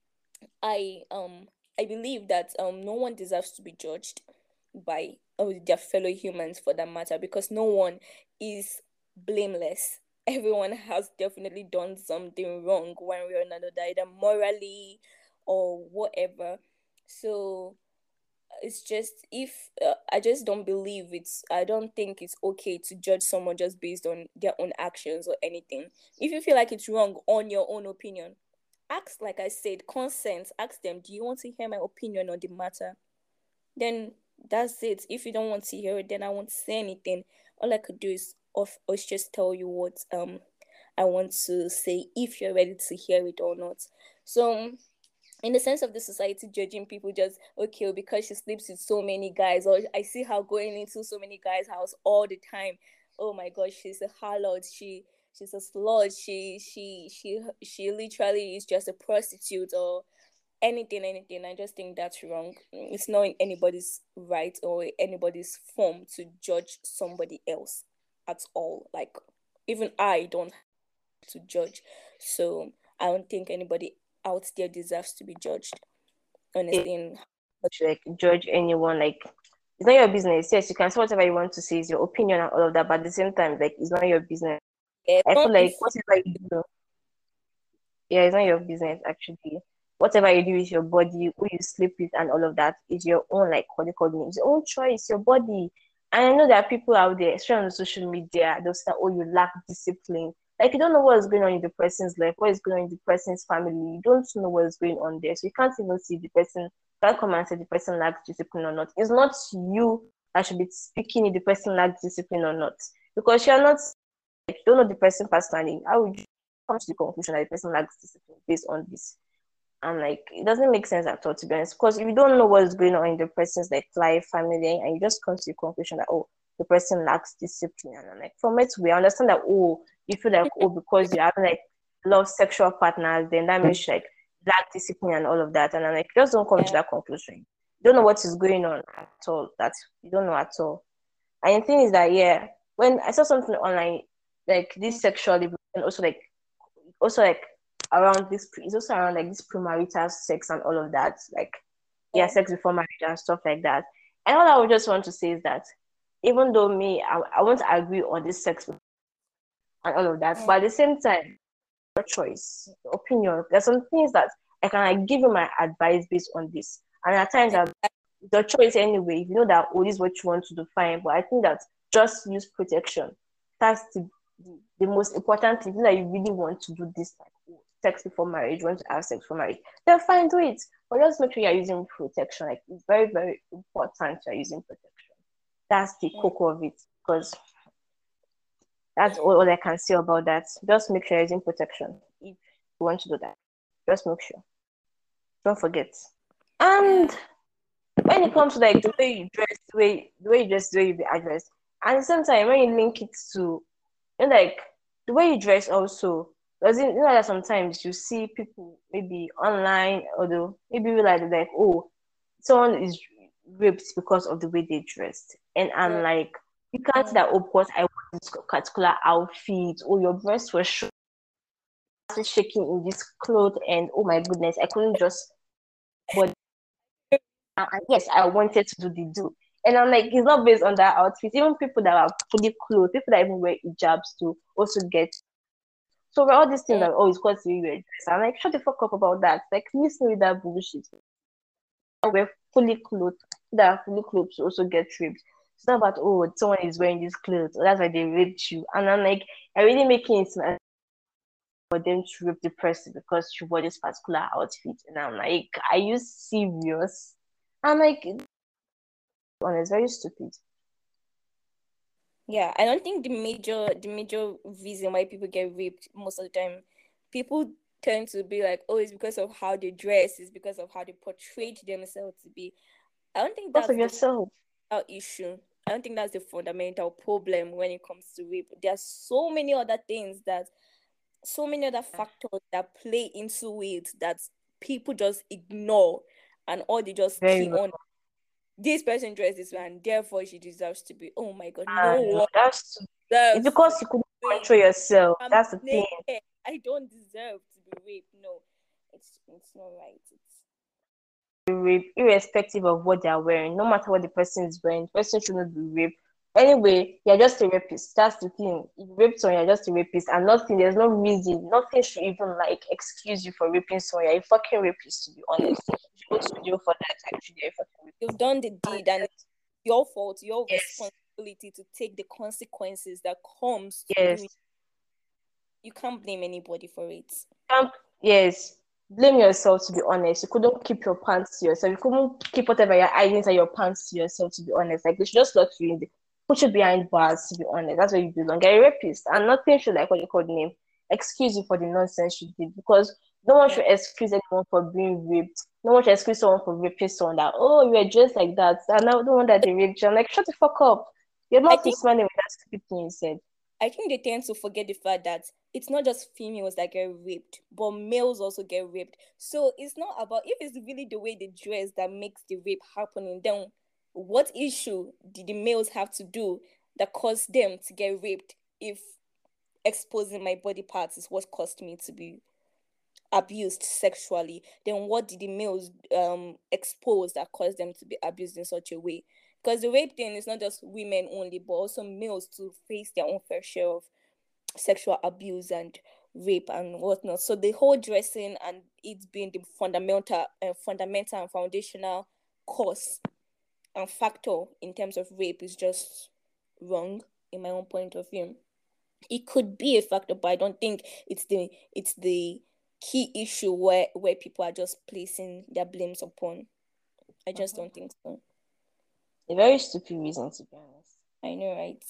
I um I believe that um no one deserves to be judged by uh, their fellow humans, for that matter, because no one is blameless. Everyone has definitely done something wrong one way or another, either morally or whatever. So it's just, if uh, I just don't believe it's I don't think it's okay to judge someone just based on their own actions or anything. If you feel like it's wrong on your own opinion, ask, like I said, consent. Ask them, do you want to hear my opinion on the matter? Then that's it. If you don't want to hear it, then I won't say anything. All I could do is of us just tell you what um I want to say, if you're ready to hear it or not. So in the sense of the society judging people just, okay, because she sleeps with so many guys, or I see her going into so many guys' house all the time, oh my gosh, she's a harlot, she she's a slut, she she she she literally is just a prostitute, or anything anything I just think that's wrong. It's not in anybody's right or anybody's form to judge somebody else at all. Like, even I don't have to judge, so I don't think anybody out there deserves to be judged, honestly. In Like judge anyone, like it's not your business. Yes, you can say whatever you want to say, is your opinion and all of that, but at the same time, like it's not your business. yeah, I feel don't like inf- whatever you do, yeah, it's not your business actually. Whatever you do with your body, who you sleep with, and all of that is your own, like what they call it, it's your own choice, your body. And I know there are people out there, especially on social media, they'll say, "Oh, you lack discipline." Like you don't know what is going on in the person's life, what is going on in the person's family. You don't know what is going on there, so you can't even see the person. Can't come and say the person lacks discipline or not. It's not you that should be speaking if the person lacks discipline or not, because you're not, like, you don't know the person personally. How would you come to the conclusion that the person lacks discipline based on this? And like it doesn't make sense at all, to be honest. Because if you don't know what's going on in the person's like life, family, and you just come to the conclusion that, oh, the person lacks discipline, and I'm like, from it we understand that, oh, you feel like, oh, because you have like love sexual partners, then that means like lack discipline and all of that. And I'm like, just don't come to yeah. that conclusion. You don't know what is going on at all. That you don't know at all. And the thing is that, yeah, when I saw something online, like this sexual liberation also like also like around this. It's also around like this premarital sex and all of that. Like, yeah, Yeah. sex before marriage and stuff like that. And all I would just want to say is that even though me, I, I want to agree on this sex and all of that, Mm. but at the same time, your choice, your opinion. There's some things that I can like give you my advice based on this, and at times that the choice anyway. You know that oh, this is what you want to do, fine. But I think that just use protection. That's the the, the most important thing. That you really want to do this like oh, sex before marriage, you want to have sex before marriage, then fine, do it. But just make sure you're using protection. Like it's very, very important you're using protection. That's the Mm. core of it. Because that's all, all I can say about that. Just make sure you're using protection if you want to do that. Just make sure. Don't forget. And Yeah. when it comes to like the way you dress, the way the way you dress, the way you be addressed, and at the same time when you link it to you know, like the way you dress also doesn't you know that sometimes you see people maybe online or the maybe like like oh someone is raped because of the way they dressed, and I'm Yeah. like you can't say Mm. that oh because I want this particular outfit or your breasts were sh- shaking in this clothes and oh my goodness I couldn't just but and yes, I wanted to do the do. And I'm like, it's not based on that outfit. Even people that are fully clothed, people that even wear hijabs to also get. So where all these things Mm. are, oh, it's because you wear dress. I'm like, shut the fuck up about that. Like, listen with that bullshit. We're fully clothed, that are fully clothed to also get raped. It's not about, oh, someone is wearing these clothes, so that's why they raped you. And I'm like, I really making it like, for them to rape the person because you wore this particular outfit. And I'm like, are you serious? I'm like, honest, very stupid. Yeah, I don't think the major the major reason why people get raped most of the time, people tend to be like, oh, it's because of how they dress, it's because of how they portrayed themselves to be. I don't think Because that's of the yourself. fundamental issue. I don't think that's the fundamental problem when it comes to rape. There are so many other things that, so many other factors that play into it that people just ignore, and all they just Very key well. on this person dressed this way and therefore she deserves to be. Oh my god, no And one that's it's deserves to because you couldn't be raped. control yourself. I'm That's the thing. naked. I don't deserve to be raped. No, it's it's not right. It's Rape, irrespective of what they are wearing, no matter what the person is wearing, the person shouldn't be raped. Anyway, you're just a rapist. That's the thing. If you raped someone, you're just a rapist, and nothing. There's no reason. Nothing should even like excuse you for raping someone. You're a fucking rapist, to be honest. You should go to jail for that. Actually, you're a fucking you've done the deed and rapist. it's your fault, your Yes, responsibility to take the consequences that comes to yes. doing. You can't blame anybody for it. Um, yes. Blame yourself, to be honest. You couldn't keep your pants to yourself. You couldn't keep whatever you're hiding inside your pants to yourself, to be honest. Like, they should just lock you in the, put you behind bars, to be honest. That's where you belong. You're a rapist. And nothing should, like, what you call the name, excuse you for the nonsense you did. Because no one Yeah. should excuse anyone for being raped. No one should excuse someone for raping someone that, oh, you were dressed like that. And now the one that they raped you. I'm like, shut the fuck up. You're I not think smiling with that stupid thing you said. I think they tend to forget the fact that it's not just females that get raped, but males also get raped. So it's not about, if it's really the way they dress that makes the rape happening, then what issue did the males have to do that caused them to get raped if exposing my body parts is what caused me to be abused sexually? Then what did the males um expose that caused them to be abused in such a way? Because the rape thing is not just women only, but also males to face their own fair share of sexual abuse and rape and whatnot. So the whole dressing and it being the fundamental, uh, fundamental and foundational cause and factor in terms of rape is just wrong in my own point of view. It could be a factor, but I don't think it's the it's the key issue where where people are just placing their blames upon. I just Mhm. don't think so. A very stupid reason, to be honest. I know, right?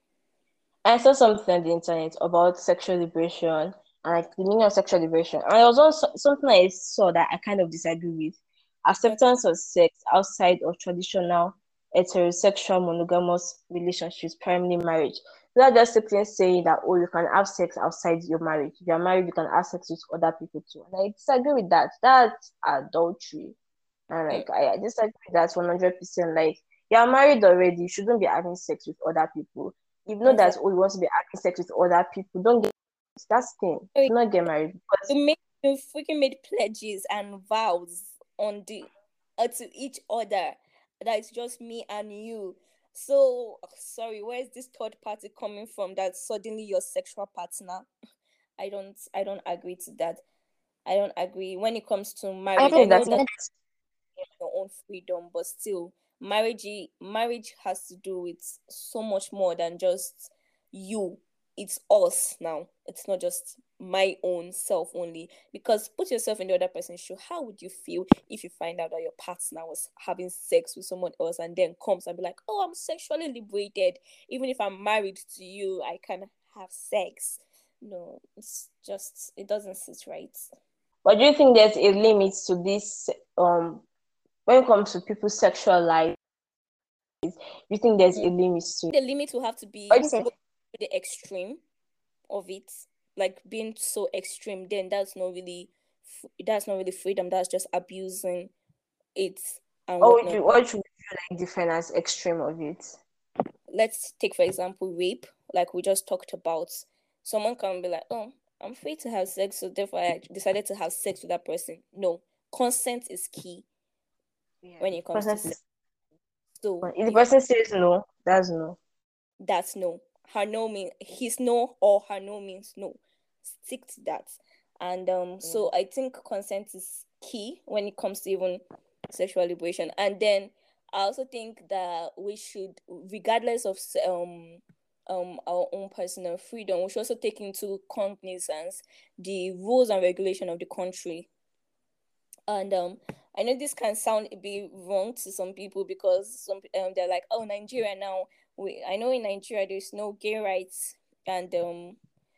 I saw something on the internet about sexual liberation and like the meaning of sexual liberation. And there was also something I saw that I kind of disagree with. Okay. Acceptance of sex outside of traditional heterosexual monogamous relationships, primarily marriage. Not just simply saying that, oh, you can have sex outside your marriage. If you're married, you can have sex with other people too. And I disagree with that. That's adultery. And like I, I disagree with that one hundred percent. Like you're married already, you shouldn't be having sex with other people. If you know that Exactly. oh you want to be having sex with other people, don't get that's the thing. So Do not get married because the main we freaking made pledges and vows on the uh, to each other that it's just me and you. So sorry, where is this third party coming from? That suddenly your sexual partner? I don't, I don't agree to that. I don't agree. When it comes to I marriage, I think know that that your own freedom, but still, marriage marriage has to do with so much more than just you. It's us now. It's not just my own self only. Because put yourself in the other person's shoe. How would you feel if you find out that your partner was having sex with someone else and then comes and be like, "Oh, I'm sexually liberated. Even if I'm married to you, I can have sex." No, it's just it doesn't sit right. But do you think there's a limit to this? Um, when it comes to people's sexual life, do you think there's a limit to it? The limit will have to be What do you say? the extreme of it, like being so extreme. Then that's not really that's not really freedom. That's just abusing it and Or would whatnot. you, what should you like define as extreme of it? Let's take for example rape, like we just talked about. Someone can be like, "Oh, I'm free to have sex, so therefore I decided to have sex with that person." No, consent is key Yeah. when it comes to Person sex. is, So if the if person says no, that's no. that's no. Her no means his no, or her no means no. Stick to that. And um, Yeah. so I think consent is key when it comes to even sexual liberation. And then I also think that we should, regardless of um um our own personal freedom, we should also take into cognizance the rules and regulation of the country. And um, I know this can sound a bit wrong to some people because some um they're like, "Oh, Nigeria now." We I know in Nigeria there's no gay rights and um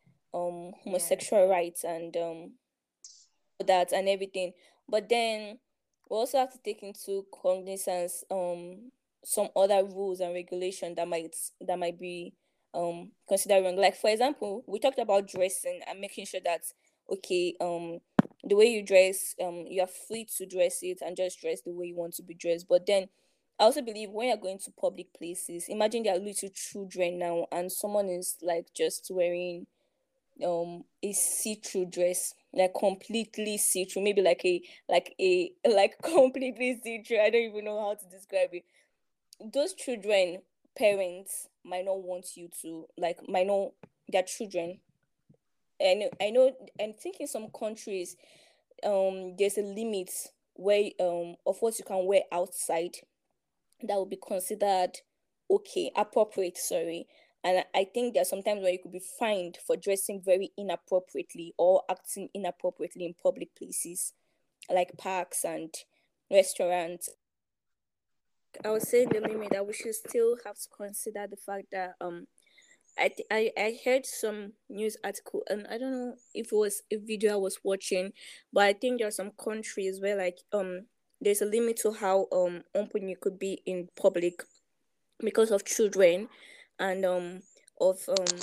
um homosexual rights and um that and everything. But then we also have to take into cognizance um some other rules and regulation that might that might be um considered wrong. Like for example, we talked about dressing and making sure that okay, um the way you dress, um you are free to dress it and just dress the way you want to be dressed. But then I also believe when you're going to public places, imagine there are little children now and someone is like just wearing um a see-through dress, like completely see-through, maybe like a like a like completely see-through. I don't even know how to describe it. Those children parents might not want you to like might not their children. And I know and think in some countries um there's a limit where um of what you can wear outside that would be considered okay, appropriate, sorry. And I think there's sometimes where you could be fined for dressing very inappropriately or acting inappropriately in public places like parks and restaurants. I would say the limit that we should still have to consider the fact that um I th- I I heard some news article and I don't know if it was a video I was watching, but I think there are some countries where like um there's a limit to how um open you could be in public because of children and um of um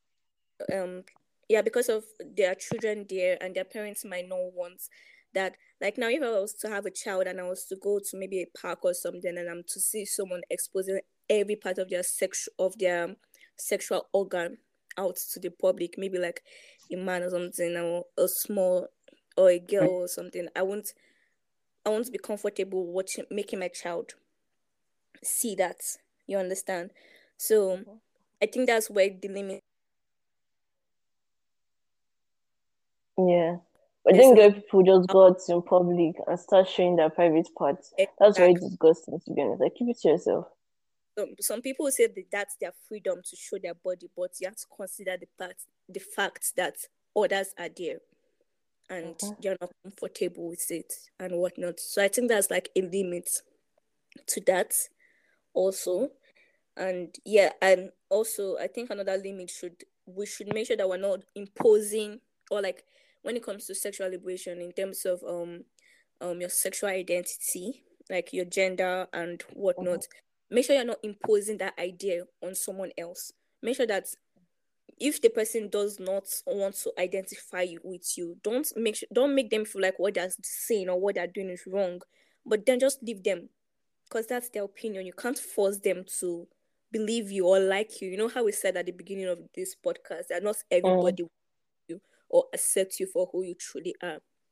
um yeah because of their children there and their parents might not want that. Like now if I was to have a child and I was to go to maybe a park or something and I'm to see someone exposing every part of their sex of their sexual organ out to the public, maybe like a man or something or a small or a girl or something, I won't I won't be comfortable watching making my child see that. You understand? So Mhm. I think that's where the limit Yeah. But is. then gay people just go out in public and start showing their private parts. That's very Exactly. disgusting, to be honest. Like, keep it to yourself. Some, some people say that that's their freedom to show their body, but you have to consider the part, the fact that others are there and Mhm. they're not comfortable with it and whatnot. So I think that's like a limit to that also. And yeah, and also I think another limit should we should make sure that we're not imposing or like when it comes to sexual liberation in terms of um um your sexual identity, like your gender and Mhm. whatnot. Make sure you're not imposing that idea on someone else. Make sure that if the person does not want to identify with you, don't make sure, don't make them feel like what they're saying or what they're doing is wrong. But then just leave them because that's their opinion. You can't force them to believe you or like you. You know how we said at the beginning of this podcast that not Mm. everybody will you or accept you for who you truly are.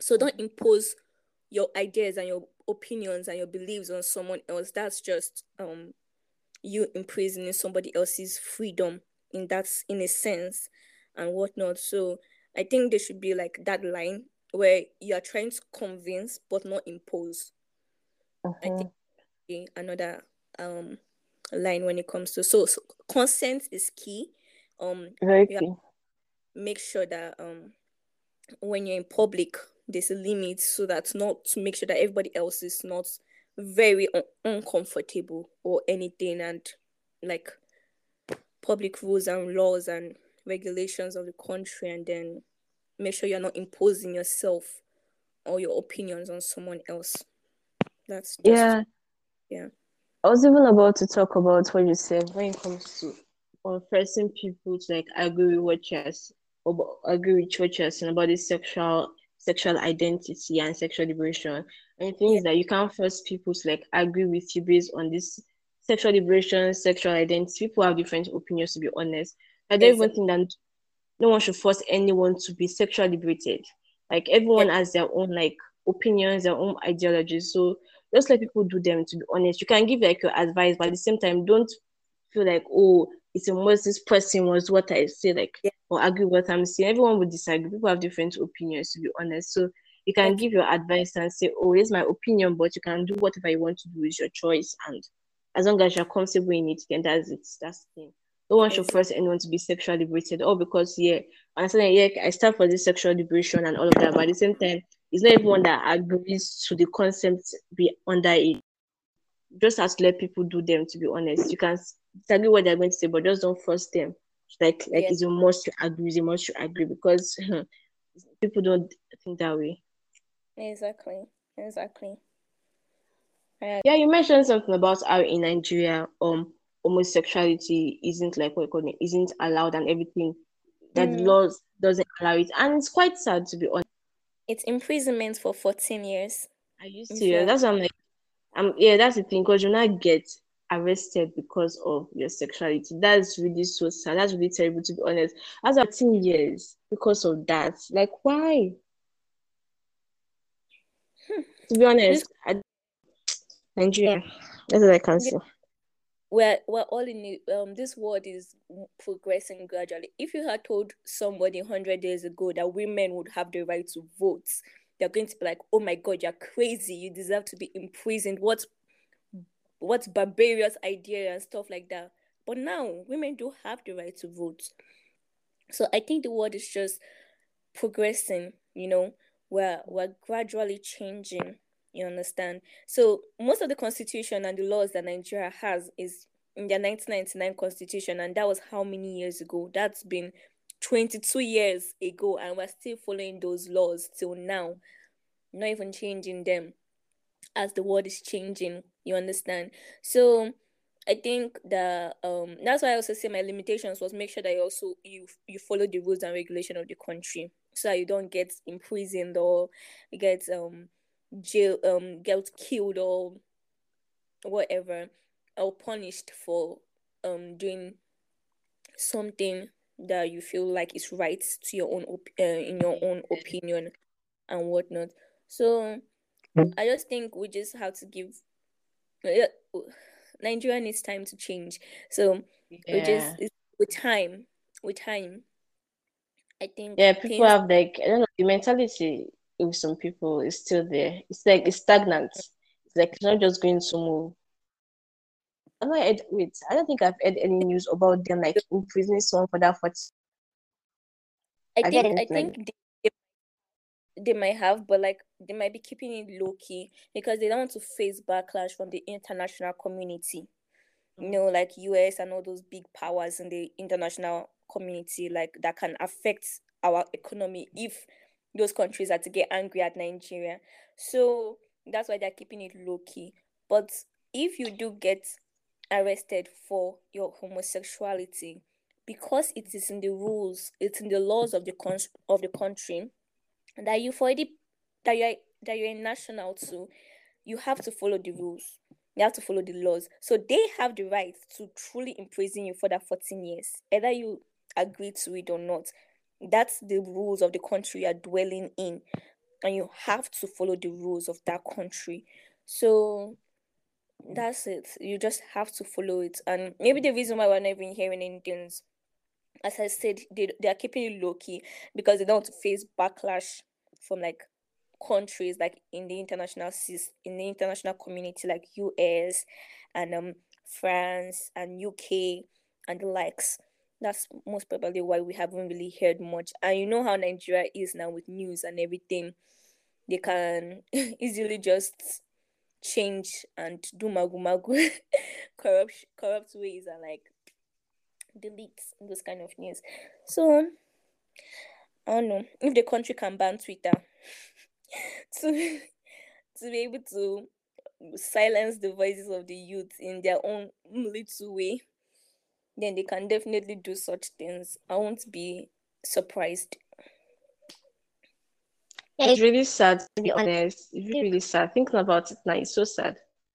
So don't impose your ideas and your opinions and your beliefs on someone else. That's just um you imprisoning somebody else's freedom in that in a sense and whatnot. So I think there should be like that line where you are trying to convince but not impose. I Mhm. think be another um line when it comes to so, so consent is key. Um Very you have key. to make sure that um when you're in public there's a limit so that not to make sure that everybody else is not very un- uncomfortable or anything, and like public rules and laws and regulations of the country, and then make sure you're not imposing yourself or your opinions on someone else. That's just Yeah, yeah. I was even about to talk about what you said when it comes to forcing people to like agree with what you're s- or bo- agree with what you're saying about this sexual sexual identity and sexual liberation. And the thing Yeah, is that you can't force people to like agree with you based on this sexual liberation, sexual identity. People have different opinions, to be honest. I don't even exactly. think that no one should force anyone to be sexually liberated. Like Yeah, everyone has their own like opinions, their own ideologies. So just let people do them, to be honest. You can give like your advice, but at the same time, don't feel like, oh, it's a must this person was what I say, like yeah, or agree with what I'm saying. Everyone would disagree. People have different opinions, to be honest. So you can exactly. give your advice and say, oh, this is my opinion, but you can do whatever you want to do, is your choice. And as long as you're comfortable in it, then that's it. That's the thing. No one should Exactly. force anyone to be sexually liberated, or because yeah, I understand, yeah, I stand for this sexual liberation and all of that, but at the same time, it's not everyone that agrees to the concept be under it. Just have to let people do them, to be honest. You can disagree what they're going to say, but just don't force them. Like like Yeah, it's a must to agree, it's a must to agree because people don't think that way. exactly. Exactly. I Yeah, you mentioned something about how in Nigeria, um, homosexuality isn't like what you call it, isn't allowed and everything. That the mm, laws doesn't allow it, and it's quite sad, to be honest. it's imprisonment for fourteen years. Are you If you serious? are That's what I'm like. Um, yeah, that's the thing, because you not get arrested because of your sexuality. That's really so sad. That's really terrible, to be honest. That's fourteen years because of that. Like, why? To be this honest, I, Nigeria. That's what I can yeah, say. we're we're all in it. Um this world is progressing gradually. If you had told somebody one hundred years ago that women would have the right to vote, they're going to be like, oh my god, you're crazy, you deserve to be imprisoned, what what barbarous idea and stuff like that. But now women do have the right to vote. So I think the world is just progressing, you know, we're we're gradually changing, you understand. So most of the constitution and the laws that Nigeria has is in their nineteen ninety-nine constitution, and that was how many years ago? That's been twenty-two years ago, and we're still following those laws till now, not even changing them as the world is changing, you understand. So I think that um that's why I also say my limitations was make sure that you also you you follow the rules and regulation of the country, so that you don't get imprisoned or get um jail um get killed or whatever, or punished for um doing something that you feel like is right to your own op- uh, in your own opinion and whatnot. So I just think we just have to give yeah, Nigeria needs time to change. So we just Yeah. it's, with time, with time, I think Yeah, people things. have like, I don't know, the mentality with some people is still there. It's like it's stagnant. It's like it's not just going to move. I don't heard, wait, I don't think I've heard any news about them like imprisoning someone for that for I have you heard think I anything like think they, they might have, but like they might be keeping it low key because they don't want to face backlash from the international community. You that? know, like U S and all those big powers in the international community, like that can affect our economy if those countries are to get angry at Nigeria. So that's why they're keeping it low key. But if you do get arrested for your homosexuality, because it is in the rules, it's in the laws of the con- of the country that you've already that you're that you're a national to, you have to follow the rules. You have to follow the laws. So they have the right to truly imprison you for that fourteen years, either you agree to it or not. That's the rules of the country you are dwelling in. and you have to follow the rules of that country. So that's it. You just have to follow it. And maybe the reason why we're not even hearing anything is, as I said, they, they are keeping it low key because they don't want to face backlash from like countries like in the international sys- in the international community, like U S and um France and U K and the likes. That's most probably why we haven't really heard much. And you know how Nigeria is now with news and everything. They can easily just change and do magu magu corrupt corrupt ways and like delete those kind of news. So I don't know if the country can ban Twitter to to be able to silence the voices of the youth in their own little way, then they can definitely do such things. I won't be surprised. Yeah, it's really sad, to be honest. It's really, really sad. Thinking about it now, it's so sad.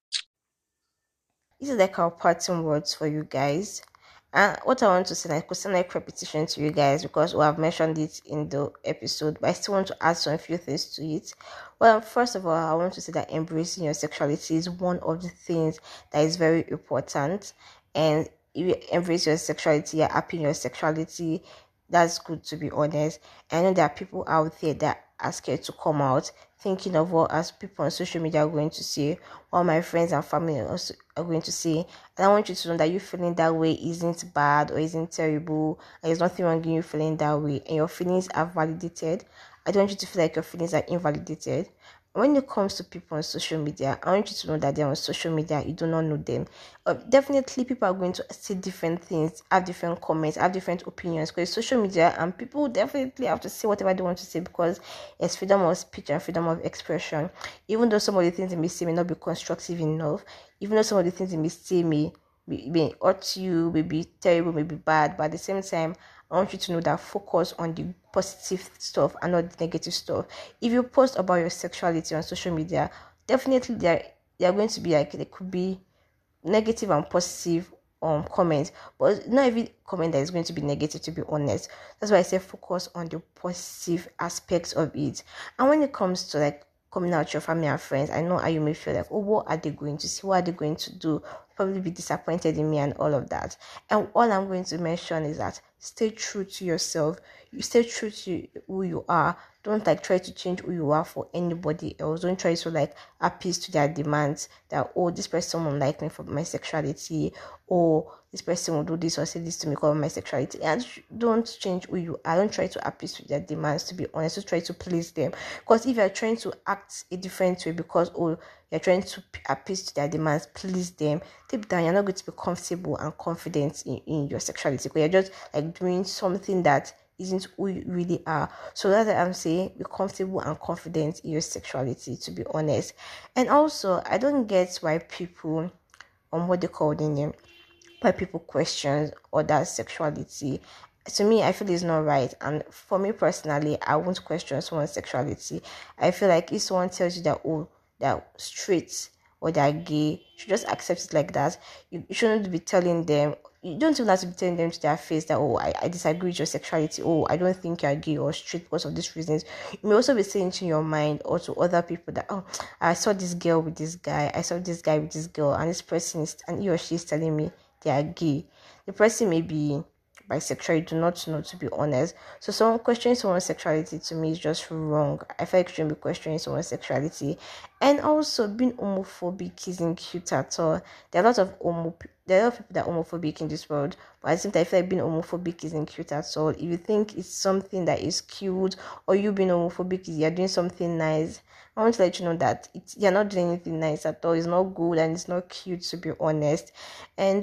This is like our parting words for you guys. And what I want to say, like, question like repetition to you guys because we have mentioned it in the episode, but I still want to add some few things to it. Well, first of all, I want to say that embracing your sexuality is one of the things that is very important. And if you embrace your sexuality, you're happy in your sexuality, that's good, to be honest. I know there are people out there that are scared to come out, thinking of what as people on social media are going to say, what my friends and family also are going to say. And I want you to know that you feeling that way isn't bad or isn't terrible, and there's nothing wrong in you feeling that way, and your feelings are validated. I don't want you to feel like your feelings are invalidated. When it comes to people on social media, I want you to know that they're on social media, you do not know them. Uh, definitely, people are going to say different things, have different comments, have different opinions, because social media, and people definitely have to say whatever they want to say because it's freedom of speech and freedom of expression. Even though some of the things they may say may not be constructive enough, even though some of the things they may say may, may, may hurt you, may be terrible, may be bad, but at the same time, I want you to know that focus on the positive stuff and not the negative stuff. If you post about your sexuality on social media, definitely there, there are going to be like, there could be negative and positive um comments, but not every comment that is going to be negative, to be honest. That's why I say focus on the positive aspects of it. And when it comes to like coming out to your family and friends, I know how you may feel like, oh, what are they going to see? What are they going to do? Probably be disappointed in me and all of that. And all I'm going to mention is that stay true to yourself. You stay true to who you are. Don't like try to change who you are for anybody else. Don't try to like appease to their demands that, oh, this person won't like me for my sexuality, or this person will do this or say this to me because of my sexuality. And don't change who you are. Don't try to appease to their demands, to be honest. Just try to please them. Because if you're trying to act a different way because, oh, you're trying to appease to their demands, please them, deep down, you're not going to be comfortable and confident in, in your sexuality because you're just like doing something that isn't who you really are. So that's what I'm saying, be comfortable and confident in your sexuality, to be honest. And also, I don't get why people, um, what they call the name, why people question other sexuality. To me, I feel it's not right. And for me personally, I won't question someone's sexuality. I feel like if someone tells you that, oh, they're straight or they're gay, you should just accept it like that. You, you shouldn't be telling them, you don't even have to be telling them to their face that, oh, I, I disagree with your sexuality, oh, I don't think you're gay or straight because of these reasons. You may also be saying to your mind or to other people that, oh, I saw this girl with this guy, I saw this guy with this girl, and this person is, and he or she is telling me they are gay. The person may be bisexual, you do not know, to be honest. So someone questioning someone's sexuality, to me, is just wrong. I feel like you shouldn't be questioning someone's sexuality. And also, being homophobic isn't cute at all. There are a lot of homo there are a lot of people that are homophobic in this world, but at the same time, I feel like being homophobic isn't cute at all. If you think it's something that is cute, or you being homophobic is you're doing something nice, I want to let you know that it's, you're not doing anything nice at all. It's not good and it's not cute, to be honest. And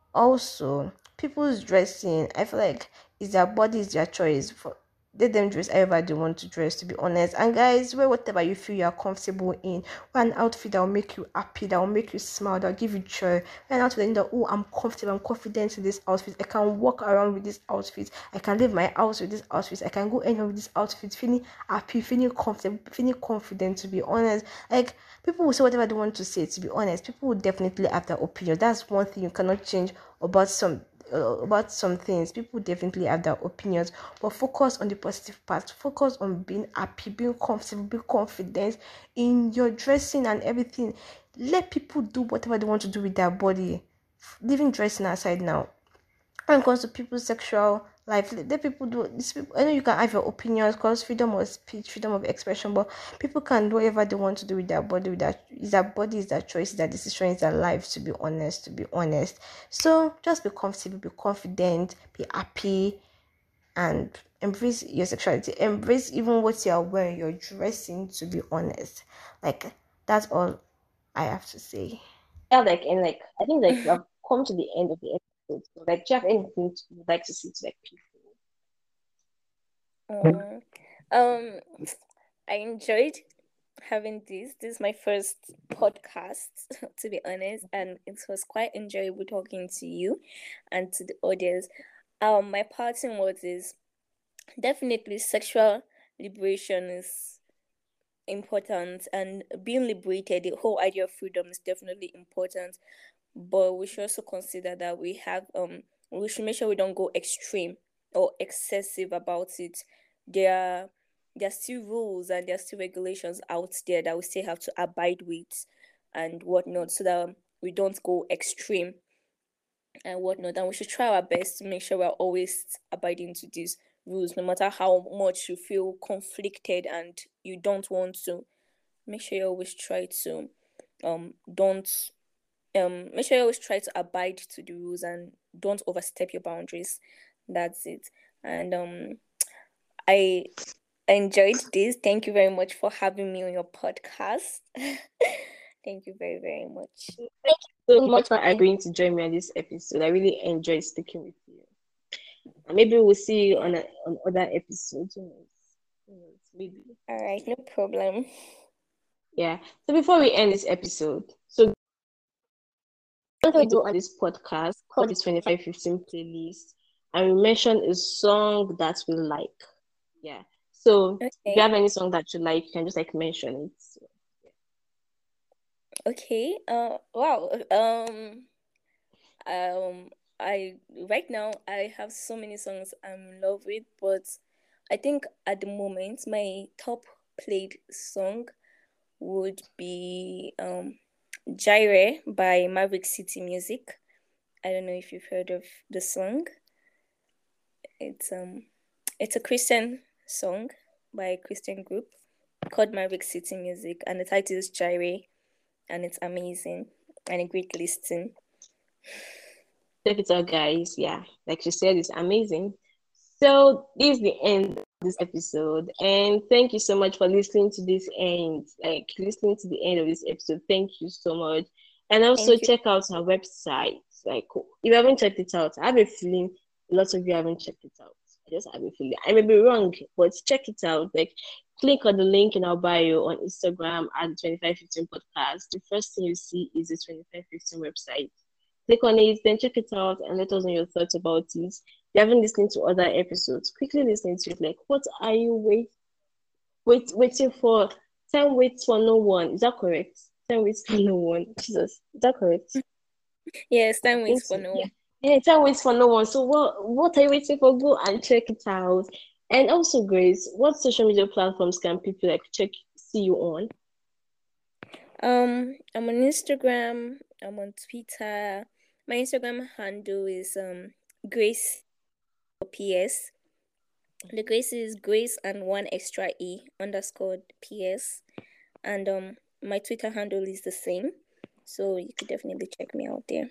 also, people's dressing, I feel like it's their body, is their choice. For let them dress however they want to dress, to be honest. And guys, wear whatever you feel you're comfortable in. Wear an outfit that will make you happy, that will make you smile, that will give you joy. Wear an outfit that, oh, I'm comfortable, I'm confident in this outfit, I can walk around with this outfit, I can leave my house with this outfit, I can go anywhere with this outfit, feeling happy, feeling comfortable, feeling confident, to be honest. Like, people will say whatever they want to say, to be honest. People will definitely have their opinion. That's one thing you cannot change about some uh, about some things. People definitely have their opinions, but focus on the positive part. Focus on being happy, being comfortable, being confident in your dressing and everything. Let people do whatever they want to do with their body. Leaving dressing aside now, when it comes to people's sexual life, let people do this. People, I know you can have your opinions because freedom of speech, freedom of expression, but people can do whatever they want to do with their body. With that, is their body, is their choice, is their decision, is their life. To be honest, to be honest. So just be comfortable, be confident, be happy, and embrace your sexuality. Embrace even what you are wearing, you're dressing. To be honest, like that's all I have to say. Yeah, like and like I think like we have come to the end of the episode. So like, do you have anything to, you'd like to say to like Um, people? um, I enjoyed having this. This is my first podcast, to be honest, and it was quite enjoyable talking to you and to the audience. Um, my parting words is definitely sexual liberation is important, and being liberated, the whole idea of freedom is definitely important. But we should also consider that we have um we should make sure we don't go extreme or excessive about it. There are there are still rules and there are still regulations out there that we still have to abide with and whatnot, so that we don't go extreme and whatnot. And we should try our best to make sure we're always abiding to these rules, no matter how much you feel conflicted and you don't want to. Make sure you always try to um don't um make sure you always try to abide to the rules and don't overstep your boundaries. That's it. And um I enjoyed this. Thank you very much for having me on your podcast. Thank you very, very much. Thank you so much for agreeing to join me on this episode. I really enjoyed speaking with you. And maybe we'll see you on a, on other episodes. Who knows? Who knows? Maybe. All right, no problem. Yeah. So before we end this episode, so what we do on this podcast called the twenty-five fifteen playlist, and we mention a song that we like. Yeah. So Okay. if you have any song that you like, you can just like mention it. So, yeah. Okay. Uh. Wow. Um. Um. I right now I have so many songs I'm in love with, but I think at the moment my top played song would be um Gyre by Maverick City Music. I don't know if you've heard of the song. It's um it's a Christian song by a Christian group called Maverick City Music, and the title is Gyre, and it's amazing and a great listen. Check it out, guys. Yeah, like she said, it's amazing. So this is the end of this episode, and thank you so much for listening to this end, like listening to the end of this episode. Thank you so much, and also Thank you. check out our website. Like, if you haven't checked it out, I have a feeling lots of you haven't checked it out. I just have a feeling. I may be wrong, but check it out. Like, click on the link in our bio on Instagram at the twenty-five fifteen podcast. The first thing you see is the twenty-five fifteen website. Click on it, then check it out, and let us know your thoughts about it. If you haven't listened to other episodes, quickly listen to it. Like, what are you wait, wait, waiting for? Time waits for no one. Is that correct? Time waits for no one. Jesus, is that correct? Yes, I time think waits for so. no Yeah. one. Yeah, time waits for no one. So what what are you waiting for? Go and check it out. And also, Grace, what social media platforms can people like check see you on? Um, I'm on Instagram. I'm on Twitter. My Instagram handle is um Grace P S. The Grace is Grace and one extra E underscore P S, and um my Twitter handle is the same. So you could definitely check me out there.